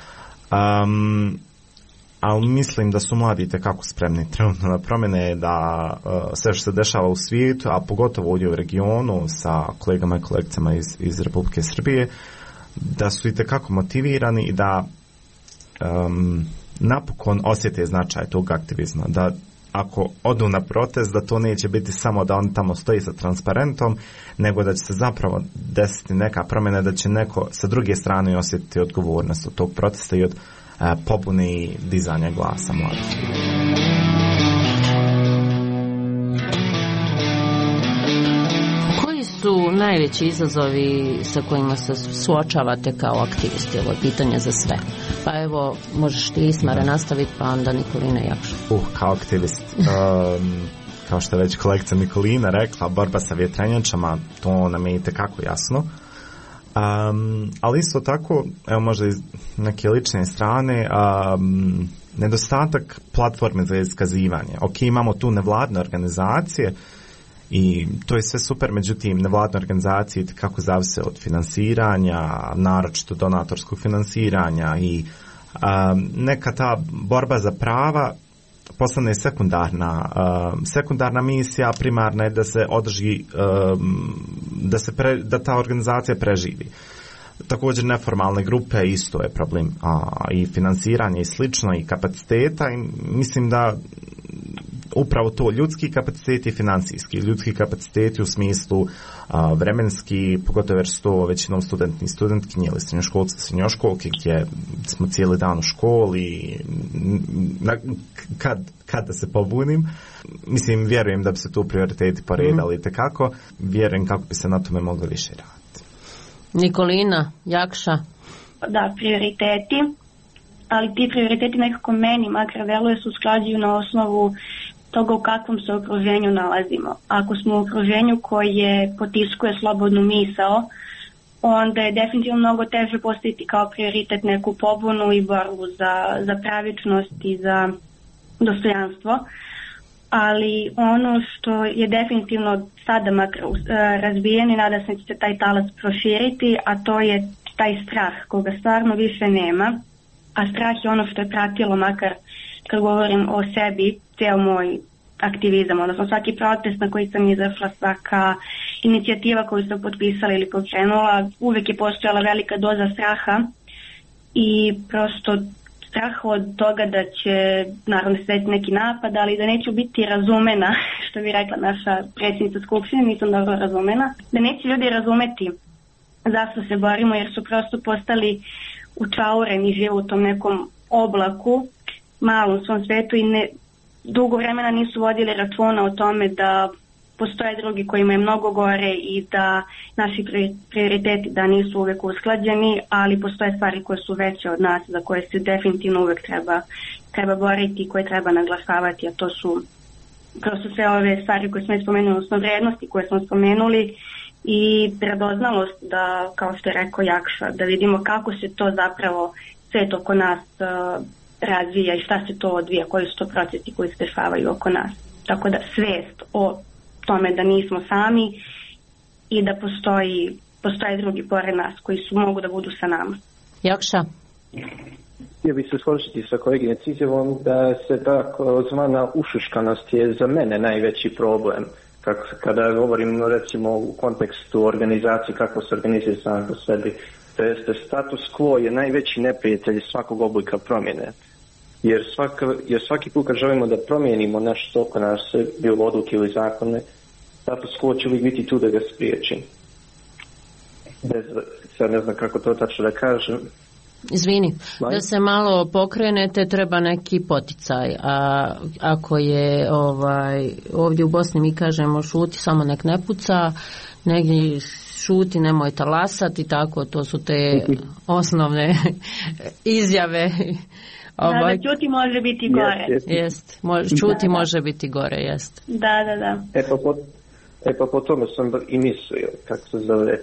Ali mislim da su mladi tekako spremni trenutno na promjene, da sve što se dešava u svijetu, a pogotovo ovdje u regionu sa kolegama i kolegicama iz Republike Srbije, da su i tekako motivirani i da napokon osjete značaj tog aktivizma, da ako odu na protest, da to neće biti samo da on tamo stoji sa transparentom, nego da će se zapravo desiti neka promjena, da će neko sa druge strane osjetiti odgovornost od tog protesta i od pobune i dizanja glasa mladih. Su najveći izazovi sa kojima se suočavate kao aktivisti? Ovo je pitanje za sve. Pa evo, možeš ti, Ismare, nastaviti, pa onda Nikolina Jakša. Kao aktivist, kao što je već kolegica Nikolina rekla, borba sa vjetrenjačama, to nam je itekako jasno. Ali isto tako, evo možda iz neke lične strane, nedostatak platforme za iskazivanje. Ok, imamo tu nevladne organizacije, i to je sve super, međutim nevladne organizacije kako zavise od finansiranja, naročito donatorskog finansiranja, i neka ta borba za prava postane sekundarna misija, primarna je da se održi, da ta organizacija preživi. Također neformalne grupe isto je problem, i finansiranje i slično, i kapaciteta, i mislim da upravo to, ljudski kapaciteti i financijski. Ljudski kapaciteti u smislu vremenski, pogotovo jer su to većinom studenti i studentkinje ili srednjoškolci, srednjoškolke, gdje smo cijeli dan u školi, kad da se pobunim. Mislim, vjerujem da bi se tu prioriteti poredali tekako, vjerujem kako bi se na tome moglo više raditi. Nikolina, Jakša? Da, prioriteti, ali ti prioriteti nekako meni makar deluje se usklađuju na osnovu toga u kakvom se okruženju nalazimo. Ako smo u okruženju koje potiskuje slobodnu misao, onda je definitivno mnogo teže postaviti kao prioritet neku pobunu i borbu za pravičnost i za dostojanstvo. Ali ono što je definitivno sada makar razbijen i nada se da će se taj talas proširiti, a to je taj strah koga stvarno više nema, a strah je ono što je pratilo makar kad govorim o sebi, cijel moj aktivizam, odnosno svaki protest na koji sam izašla, svaka inicijativa koju sam potpisala ili pokrenula, uvijek je postojala velika doza straha i prosto strah od toga da će naravno se desiti neki napad, ali da neću biti razumena, što bi rekla naša predsjednica Skupštine, nisam dobro razumena, da neće ljudi razumeti zašto se borimo, jer su prosto postali učaureni, žive u tom nekom oblaku, malom svom svetu i dugo vremena nisu vodili računa o tome da postoje drugi kojima je mnogo gore i da naši prioriteti da nisu uvijek usklađeni, ali postoje stvari koje su veće od nas, za koje se definitivno uvijek treba boriti i koje treba naglašavati, a to su prosto sve ove stvari koje smo spomenuli, odnosno vrijednosti koje smo spomenuli i predoznalost da, kao što je rekao Jakša, da vidimo kako se to zapravo svet oko nas razvija i šta se to odvija, koji su to procesi koji se dešavaju oko nas. Tako da svijest o tome da nismo sami i da postoje drugi pored nas koji mogu da budu sa nama. Jakša? Htio bih se složiti sa koleginicom izjavom da se tako zvana ušuškanost je za mene najveći problem. Kada govorim recimo u kontekstu organizacije, kako se organizuje sam po sebi, To jeste, status quo je najveći neprijatelj svakog oblika promjene. Jer svaki put kad želimo da promijenimo nešto oko nas, bilo odluke ili zakone, status quo će uvijek biti tu da ga spriječi. Sad ne znam kako to tačno da kažem. Izvini, da se malo pokrenete treba neki poticaj, a ako je ovdje u Bosni mi kažemo šuti, samo nek ne puca, negdje šuti, nemoj talasati, tako, to su te osnovne izjave. Da, čuti može biti gore. Jest, čuti može biti gore, jest. Da. Pa po tome sam i mislio, kako se zove,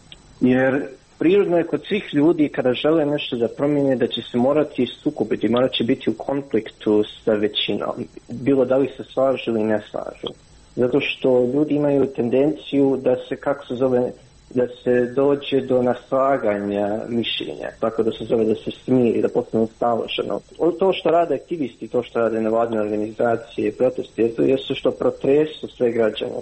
jer prirodno je kod svih ljudi kada žele nešto da promijene da će se morati sukobiti, morat će biti u konfliktu sa većinom, bilo da li se slažu ili ne slažu. Zato što ljudi imaju tendenciju da se, kako se zove, da se dođe do naslaganja mišljenja, tako da se zove da se smiri, da postane staloženo. To što rade aktivisti, to što rade nevladine organizacije, protesti, to jesu što protresu sve građane.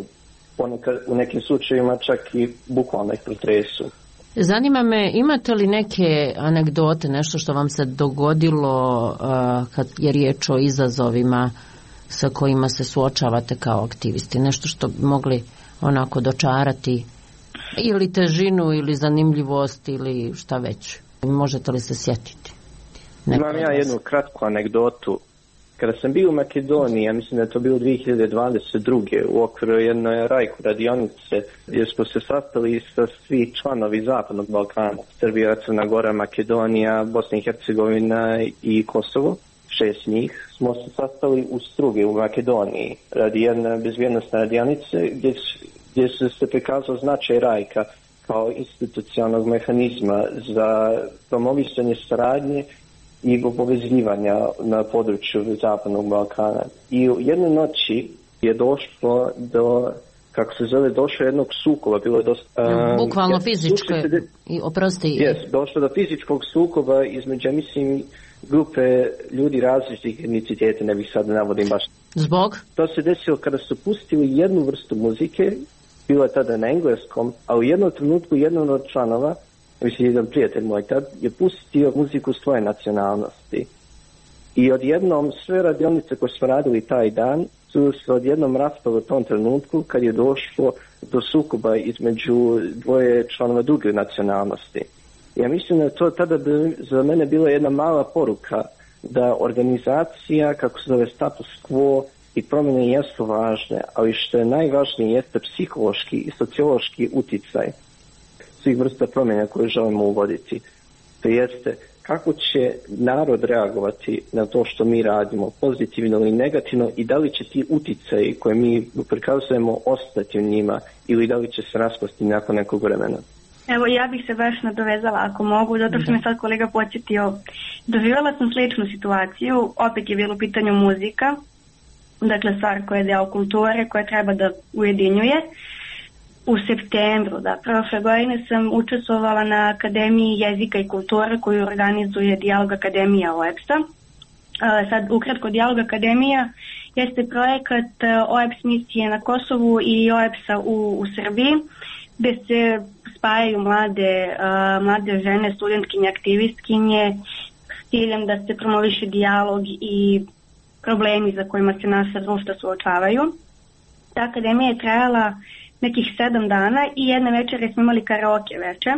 U nekim slučajevima čak i bukvalno ih protresu. Zanima me, imate li neke anegdote, nešto što vam se dogodilo kad je riječ o izazovima sa kojima se suočavate kao aktivisti? Nešto što bi mogli onako dočarati, ili težinu, ili zanimljivost, ili šta već? Možete li se sjetiti? Imam ja jednu kratku anegdotu. Kada sam bio u Makedoniji, ja mislim da je to bilo 2022. u okviru jedne rajku radionice, gdje smo se sastali sa svi članovi Zapadnog Balkana, Srbija, Crna Gora, Makedonija, Bosna i Hercegovina i Kosovo, 6 njih, smo se sastali u Strugi u Makedoniji radi jedne bezbjednostne radionice gdje se prikazao značaj rajka kao institucionalnog mehanizma za promovisanje saradnje i povezivanja na području Zapadnog Balkana. I u jednoj noći je došlo do, kako se zove, došlo jednog sukoba, bilo je dosta... Bukvalno fizičko, oprosti. Došlo do fizičkog sukoba između, mislim, grupe ljudi različitih etniciteta, ne bih sad navodim baš. Zbog? To se desilo kada su pustili jednu vrstu muzike, bilo je tada na engleskom, a u jednom trenutku jedan od članova, mislim, jedan prijatelj moj tad, je pustio muziku svoje nacionalnosti. I odjednom sve radionice koje smo radili taj dan su se odjednom raspale u tom trenutku kad je došlo do sukoba između dvoje članova druge nacionalnosti. Ja mislim da je to tada za mene bila jedna mala poruka da organizacija, kako se zove, status quo i promjene jesu važne, ali što je najvažnije jeste psihološki i sociološki uticaj svih vrsta promjena koje želimo uvoditi. To jeste kako će narod reagovati na to što mi radimo, pozitivno ili negativno, i da li će ti uticaji koje mi prikazujemo ostati u njima ili da li će se raspasti nakon nekog vremena. Evo, ja bih se baš nadovezala ako mogu, zato što me sad kolega podsjetio. Doživjela sam sličnu situaciju, opet je bilo u pitanju muzika, dakle stvar koja je deo kulture, koja treba da ujedinjuje. U septembru, prošle godine sam učestvovala na Akademiji jezika i kulture koju organizuje Dijalog Akademija OEBS-a. Sad, ukratko, Dijalog Akademija jeste projekat OEBS misije na Kosovu i OEBS-a u Srbiji, gde se spajaju mlade žene, studentkinje, aktivistkinje, s ciljem da se promoviše dijalog i problemi za kojima se naša društva suočavaju. Ta akademija je trajala nekih 7 dana i jedne večere smo imali karaoke večer,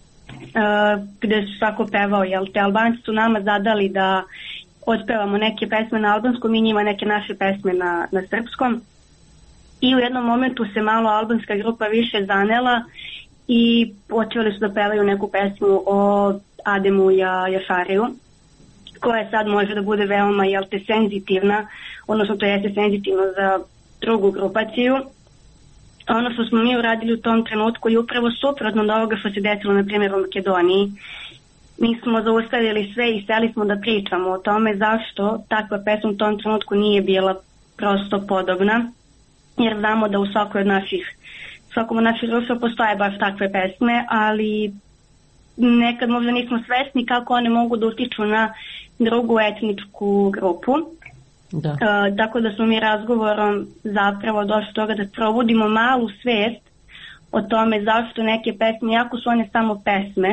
gde su svako pevao, te Albanci su nama zadali da otpevamo neke pesme na albanskom i njima neke naše pesme na srpskom. I u jednom momentu se malo albanska grupa više zanela i počeli su da pevaju neku pesmu o Ademu Jašariju, koja sad može da bude veoma senzitivna, odnosno to jeste senzitivno za drugu grupaciju. Ono što smo mi uradili u tom trenutku je upravo suprotno od ovoga što se desilo na primjer u Makedoniji. Mi smo zaustavili sve i seli smo da pričamo o tome zašto takva pesma u tom trenutku nije bila prosto podobna, jer znamo da u svakom od naših društva postoje baš takve pesme, ali nekad možda nismo svesni kako one mogu da utiču na drugu etničku grupu. Da. Tako da smo mi razgovorom zapravo došli toga da probudimo malu svest o tome zašto neke pesme, iako su one samo pesme,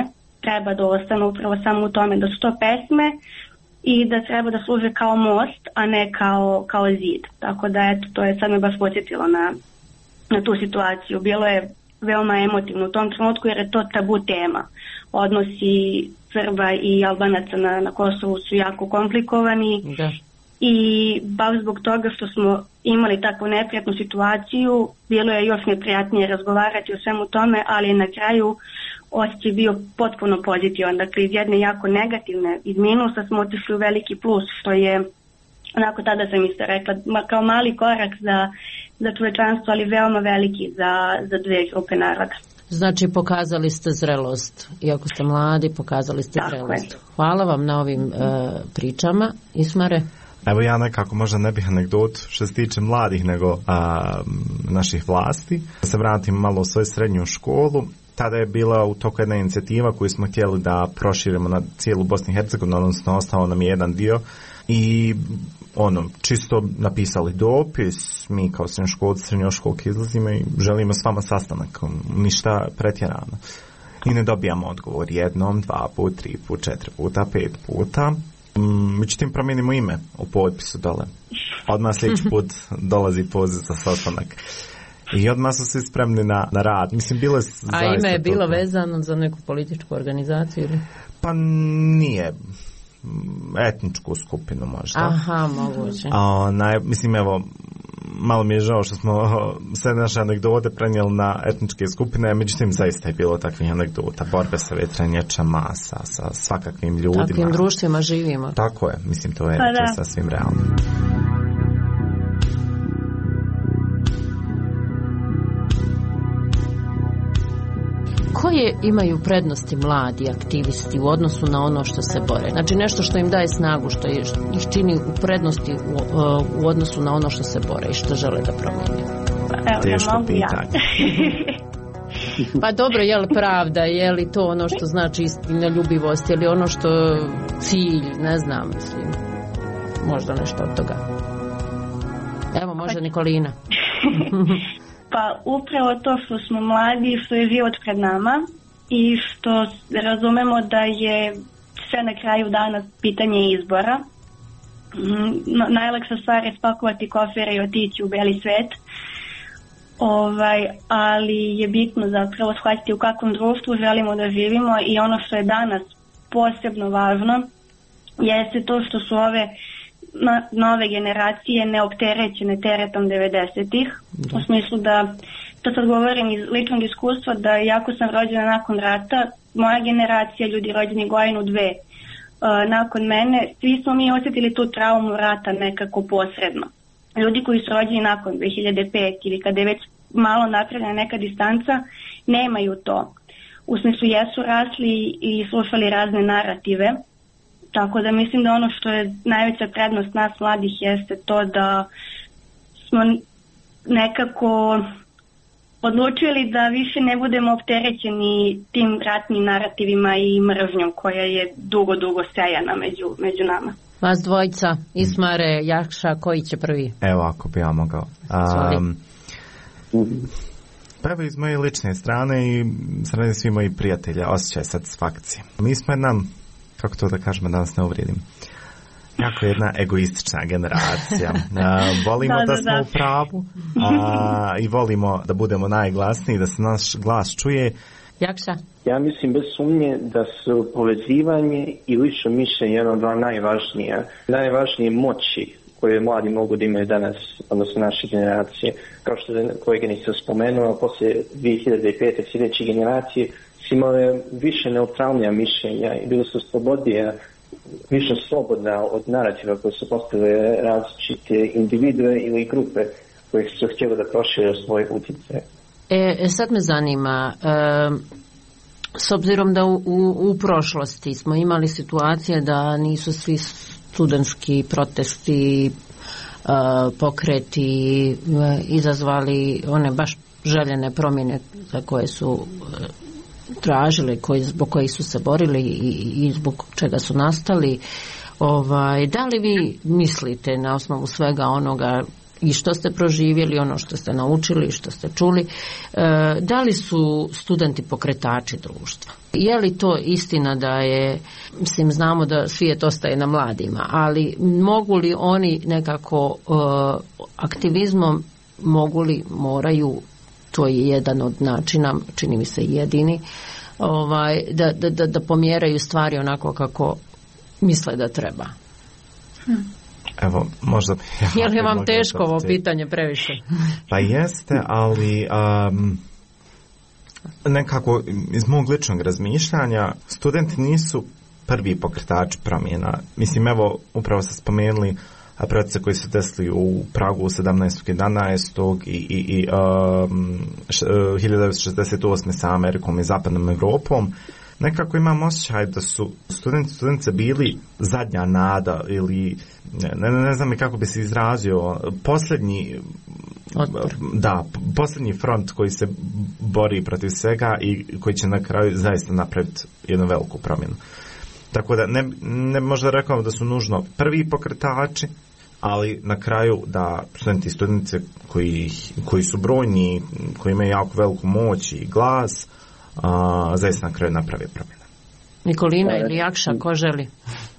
treba da ostanu upravo samo u tome da su to pesme i da treba da služe kao most, a ne kao zid. Tako da eto, to je sad me baš podsjetilo na tu situaciju. Bilo je veoma emotivno u tom trenutku jer je to tabu tema. Odnosi Srba i Albanaca na Kosovu su jako komplikovani. Da. I baš zbog toga što smo imali takvu neprijatnu situaciju, bilo je još neprijatnije razgovarati o svemu tome, ali na kraju osjećaj bio potpuno pozitivan. Dakle, iz jedne jako negativne, iz minusa smo otišli u veliki plus, što je, onako tada sam isto rekla, kao mali korak za čovečanstvo, ali veoma veliki za dve grupe naroda. Znači, pokazali ste zrelost. Iako ste mladi, pokazali ste zrelost. Hvala vam na ovim pričama. Ismare? Evo ja nekako možda ne bih anegdotu što se tiče mladih nego naših vlasti. Da se vratim malo u svoju srednju školu. Tada je bila u toku jedna inicijativa koju smo htjeli da proširimo na cijelu Bosnu i Hercegovinu, odnosno ostao nam je jedan dio. I čisto napisali dopis, mi kao srednjoškolke izlazimo i želimo s vama sastanak, ništa pretjerano. I ne dobijamo odgovor jednom, 2 puta, 3 puta, 4 puta, 5 puta. Međutim, promijenimo ime u potpisu dole. Odmah sljedeći put dolazi poziv za sastanak. I odmah su svi spremni na rad. Mislim, bilo je zaista. A ime je bilo vezano za neku političku organizaciju ili? Pa nije. Etničku skupinu možda. Aha, moguće. Mislim, evo, malo mi je žao što smo sve naše anegdote prenijeli na etničke skupine, međutim zaista je bilo takvih anegdota, borbe sa vetrenjačama, sa svakakvim ljudima. Takvim društvima živimo. Tako je, mislim, to je sasvim realno. Koje imaju prednosti mladi aktivisti u odnosu na ono što se bore? Znači nešto što im daje snagu, što ih čini u prednosti u odnosu na ono što se bore i što žele da promijene? Teško pitanje. Pa dobro, je li pravda, je li to ono što znači istinoljubivost, je li ono što cilj, ne znam, mislim, možda nešto od toga. Evo, možda Nikolina. Pa upravo to što smo mladi, što je život pred nama i što razumemo da je sve na kraju dana pitanje izbora. Najlakša stvar je spakovati kofere i otići u beli svet. Ali je bitno zapravo shvatiti u kakvom društvu želimo da živimo i ono što je danas posebno važno jeste to što su ove nove generacije neopterećene teretom 90-ih. U smislu da, to sad govorim iz ličnog iskustva, da jako sam rođena nakon rata, moja generacija, ljudi rođeni godinu, 2, nakon mene, svi smo mi osjetili tu traumu rata nekako posredno. Ljudi koji su rođeni nakon 2005 ili kada je već malo napravljena neka distanca, nemaju to. U smislu jesu rasli i slušali razne narative. Tako da mislim da ono što je najveća prednost nas mladih jeste to da smo nekako odlučili da više ne budemo opterećeni tim ratnim narativima i mržnjom koja je dugo sejana među nama. Vas dvojica, Ismare, Jakša, koji će prvi? Evo ako bi ja mogao. Pa evo iz moje lične strane i strane svih mojih prijatelja osjećaj satisfakcije. Mi smo jedna, kako to da kažemo, da nas ne uvrijedim, jako jedna egoistična generacija. Volimo da smo u pravu i volimo da budemo najglasniji, da se naš glas čuje. Jakša? Ja mislim bez sumnje da su povezivanje i lično mišljenje jedno od dva najvažnije moći koje mladi mogu da imaju danas, odnosno naše generacije. Kao što je koleginica spomenula, poslije 2005. sljedeće generacije su imale više neutralnija mišljenja i bile su slobodnije, više slobodna od narativa koje su postavile različite individue ili grupe koje su htjeli da prošire svoje utjecaje. Sad me zanima, s obzirom da u prošlosti smo imali situacije da nisu svi studentski protesti, pokreti izazvali one baš željene promjene za koje su tražili, zbog kojih su se borili i zbog čega su nastali. Da li vi mislite na osnovu svega onoga i što ste proživjeli, ono što ste naučili, što ste čuli. Da li su studenti pokretači društva? Je li to istina da je, mislim, znamo da svijet ostaje na mladima, ali mogu li oni nekako aktivizmom, moraju, to je jedan od načina, čini mi se jedini, da pomjeraju stvari onako kako misle da treba? Evo, možda... Je li vam teško ovo pitanje previše? Pa jeste, ali nekako iz mog ličnog razmišljanja studenti nisu prvi pokretači promjena. Mislim, evo, upravo ste spomenuli procese koji su desili u Pragu 17.11. i 1968. sa Amerikom i Zapadnom Evropom. Nekako imam osjećaj da su studentice bili zadnja nada ili ne znam kako bi se izrazio, posljednji front koji se bori protiv svega i koji će na kraju zaista napraviti jednu veliku promjenu. Tako da ne možda rekao da su nužno prvi pokretači, ali na kraju da studenti i studentice koji su brojni, koji imaju jako veliku moć i glas, zaista na kraju napravi promjene. Nikolina ili Jakša, ko želi?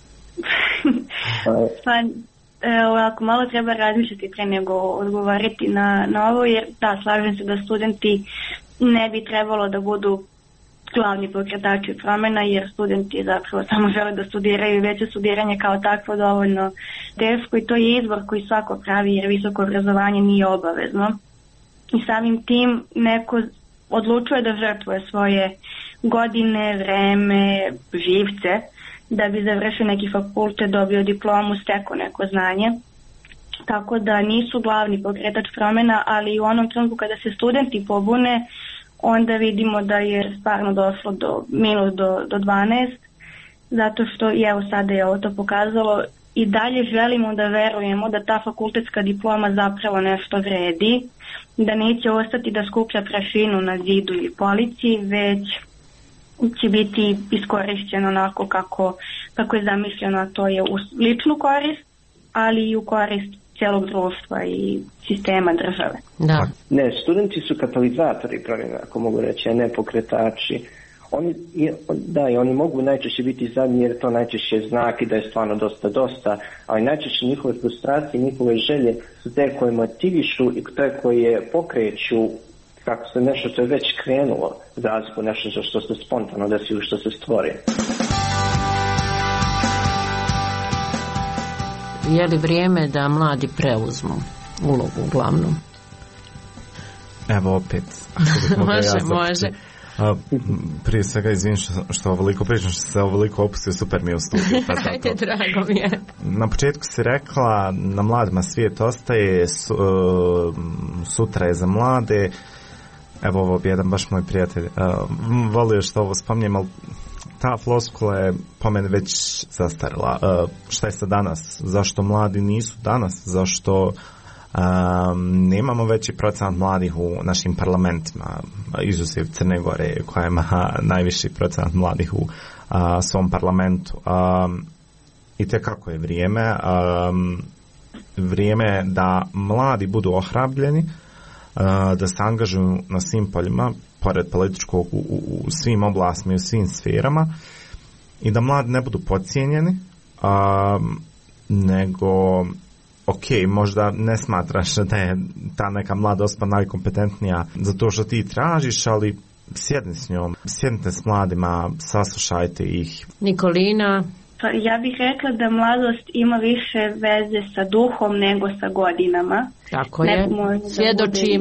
Pa, ovako, malo treba razmišljati pre nego odgovoriti na ovo, jer da, slažem se da studenti ne bi trebalo da budu glavni pokretači promjena, jer studenti zapravo samo žele da studiraju, već je studiranje kao takvo dovoljno teško i to je izbor koji svako pravi, jer visoko obrazovanje nije obavezno. I samim tim neko odlučuje da žrtvuje svoje godine, vreme, živce, da bi završio neki fakultet, dobio diplomu, stekao neko znanje. Tako da nisu glavni pokretač promjena, ali u onom trenutku kada se studenti pobune, onda vidimo da je stvarno došlo do minus do 12, zato što i evo sada je ovo to pokazalo. I dalje želimo da verujemo da ta fakultetska diploma zapravo nešto vredi, da neće ostati da skuplja prašinu na zidu ili polici, već će biti iskorišćeno onako kako je zamišljeno, a to je u ličnu korist, ali i u korist cijelog društva i sistema države. Da. Ne, studenti su katalizatori promjena, ako mogu reći, a ne pokretači. Oni mogu najčešće biti zadnji, jer to najčešće znak i da je stvarno dosta, ali najčešće njihove frustracije, njihove želje su te koje motivišu i te koje pokreću kako se nešto što je već krenulo, za razliku nešto što se spontano desi ili što se stvori. Je li vrijeme da mladi preuzmu ulogu uglavnom? Evo opet. Može. Prije svega izvinim što ovoliko pričam, što se ovoliko opustio, super mi je u studiju. Ajde, drago mi je. Na početku si rekla, na mladima svijet ostaje, sutra je za mlade. Evo ovo bi jedan baš moj prijatelj volio što ovo spominjem, ali ta floskula je po meni već zastarila. Šta je sa danas? Zašto mladi nisu danas? Zašto nemamo veći procenat mladih u našim parlamentima, izuzev Crne Gore koja ima najviši procenat mladih u svom parlamentu. I tekako je vrijeme da mladi budu ohrabljeni, da se angažuju na svim poljima, pored političkog u svim oblastima i u svim sferama, i da mladi ne budu podcijenjeni, nego možda ne smatraš da je ta neka mlada osoba najkompetentnija za to što ti tražiš, ali sjedni s njom, sjednite s mladima, saslušajte ih. Nikolina? Pa ja bih rekla da mladost ima više veze sa duhom nego sa godinama. Tako je, svjedočim.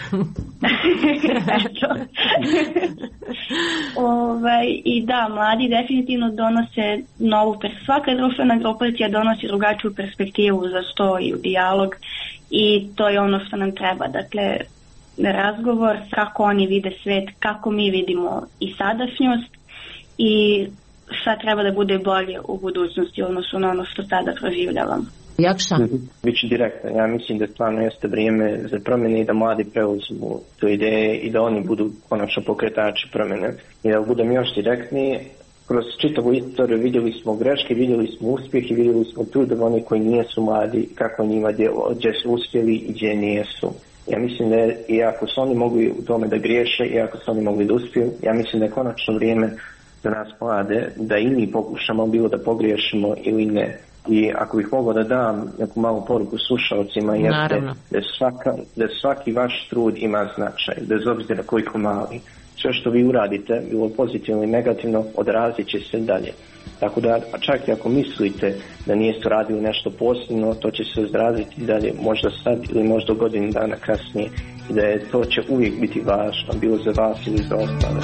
I da, mladi definitivno donose svaka društvena grupacija donosi drugačiju perspektivu za i u dijalog, i to je ono što nam treba. Dakle, razgovor, kako oni vide svet, kako mi vidimo i sadašnjost i šta treba da bude bolje u budućnosti, odnosno na ono što sada proživljavamo. Jakša? Biću direktno. Ja mislim da stvarno jeste vrijeme za promjene i da mladi preuzmu tu ideje i da oni budu konačno pokretači promjene. I da budem još direktniji, kroz čitavu istoriju vidjeli smo greške, vidjeli smo uspjeh i vidjeli smo trud oni koji nijesu mladi, kako njima gdje su uspjeli i gdje nijesu. Ja mislim da je, iako su oni mogli u tome da griješe, iako su oni mogli da uspiju, ja mislim da je konačno vrijeme za nas mlade, da i mi pokušamo bilo da pogriješimo ili ne. I ako bih mogao da dam neku malu poruku slušalcima, jeste da svaki vaš trud ima značaj, bez obzira koliko mali. Sve što vi uradite, bilo pozitivno i negativno, odrazit će se dalje. Tako da, čak i ako mislite da niste radili nešto posebno, to će se odraziti dalje, možda sad ili možda godinu dana kasnije, i da to će uvijek biti važno, bilo za vas ili za ostale.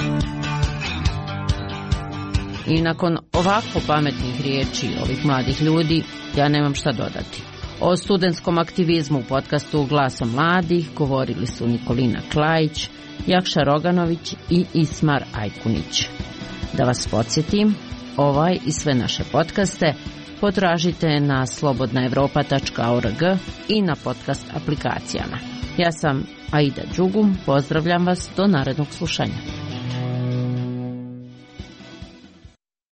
I nakon ovako pametnih riječi ovih mladih ljudi, ja nemam šta dodati. O studentskom aktivizmu u podcastu Glasom mladih govorili su Nikolina Klajić, Jakša Roganović i Ismar Ajkunić. Da vas podsjetim, ovaj i sve naše podcaste potražite na slobodnaevropa.org i na podcast aplikacijama. Ja sam Aida Đugum, pozdravljam vas do narednog slušanja.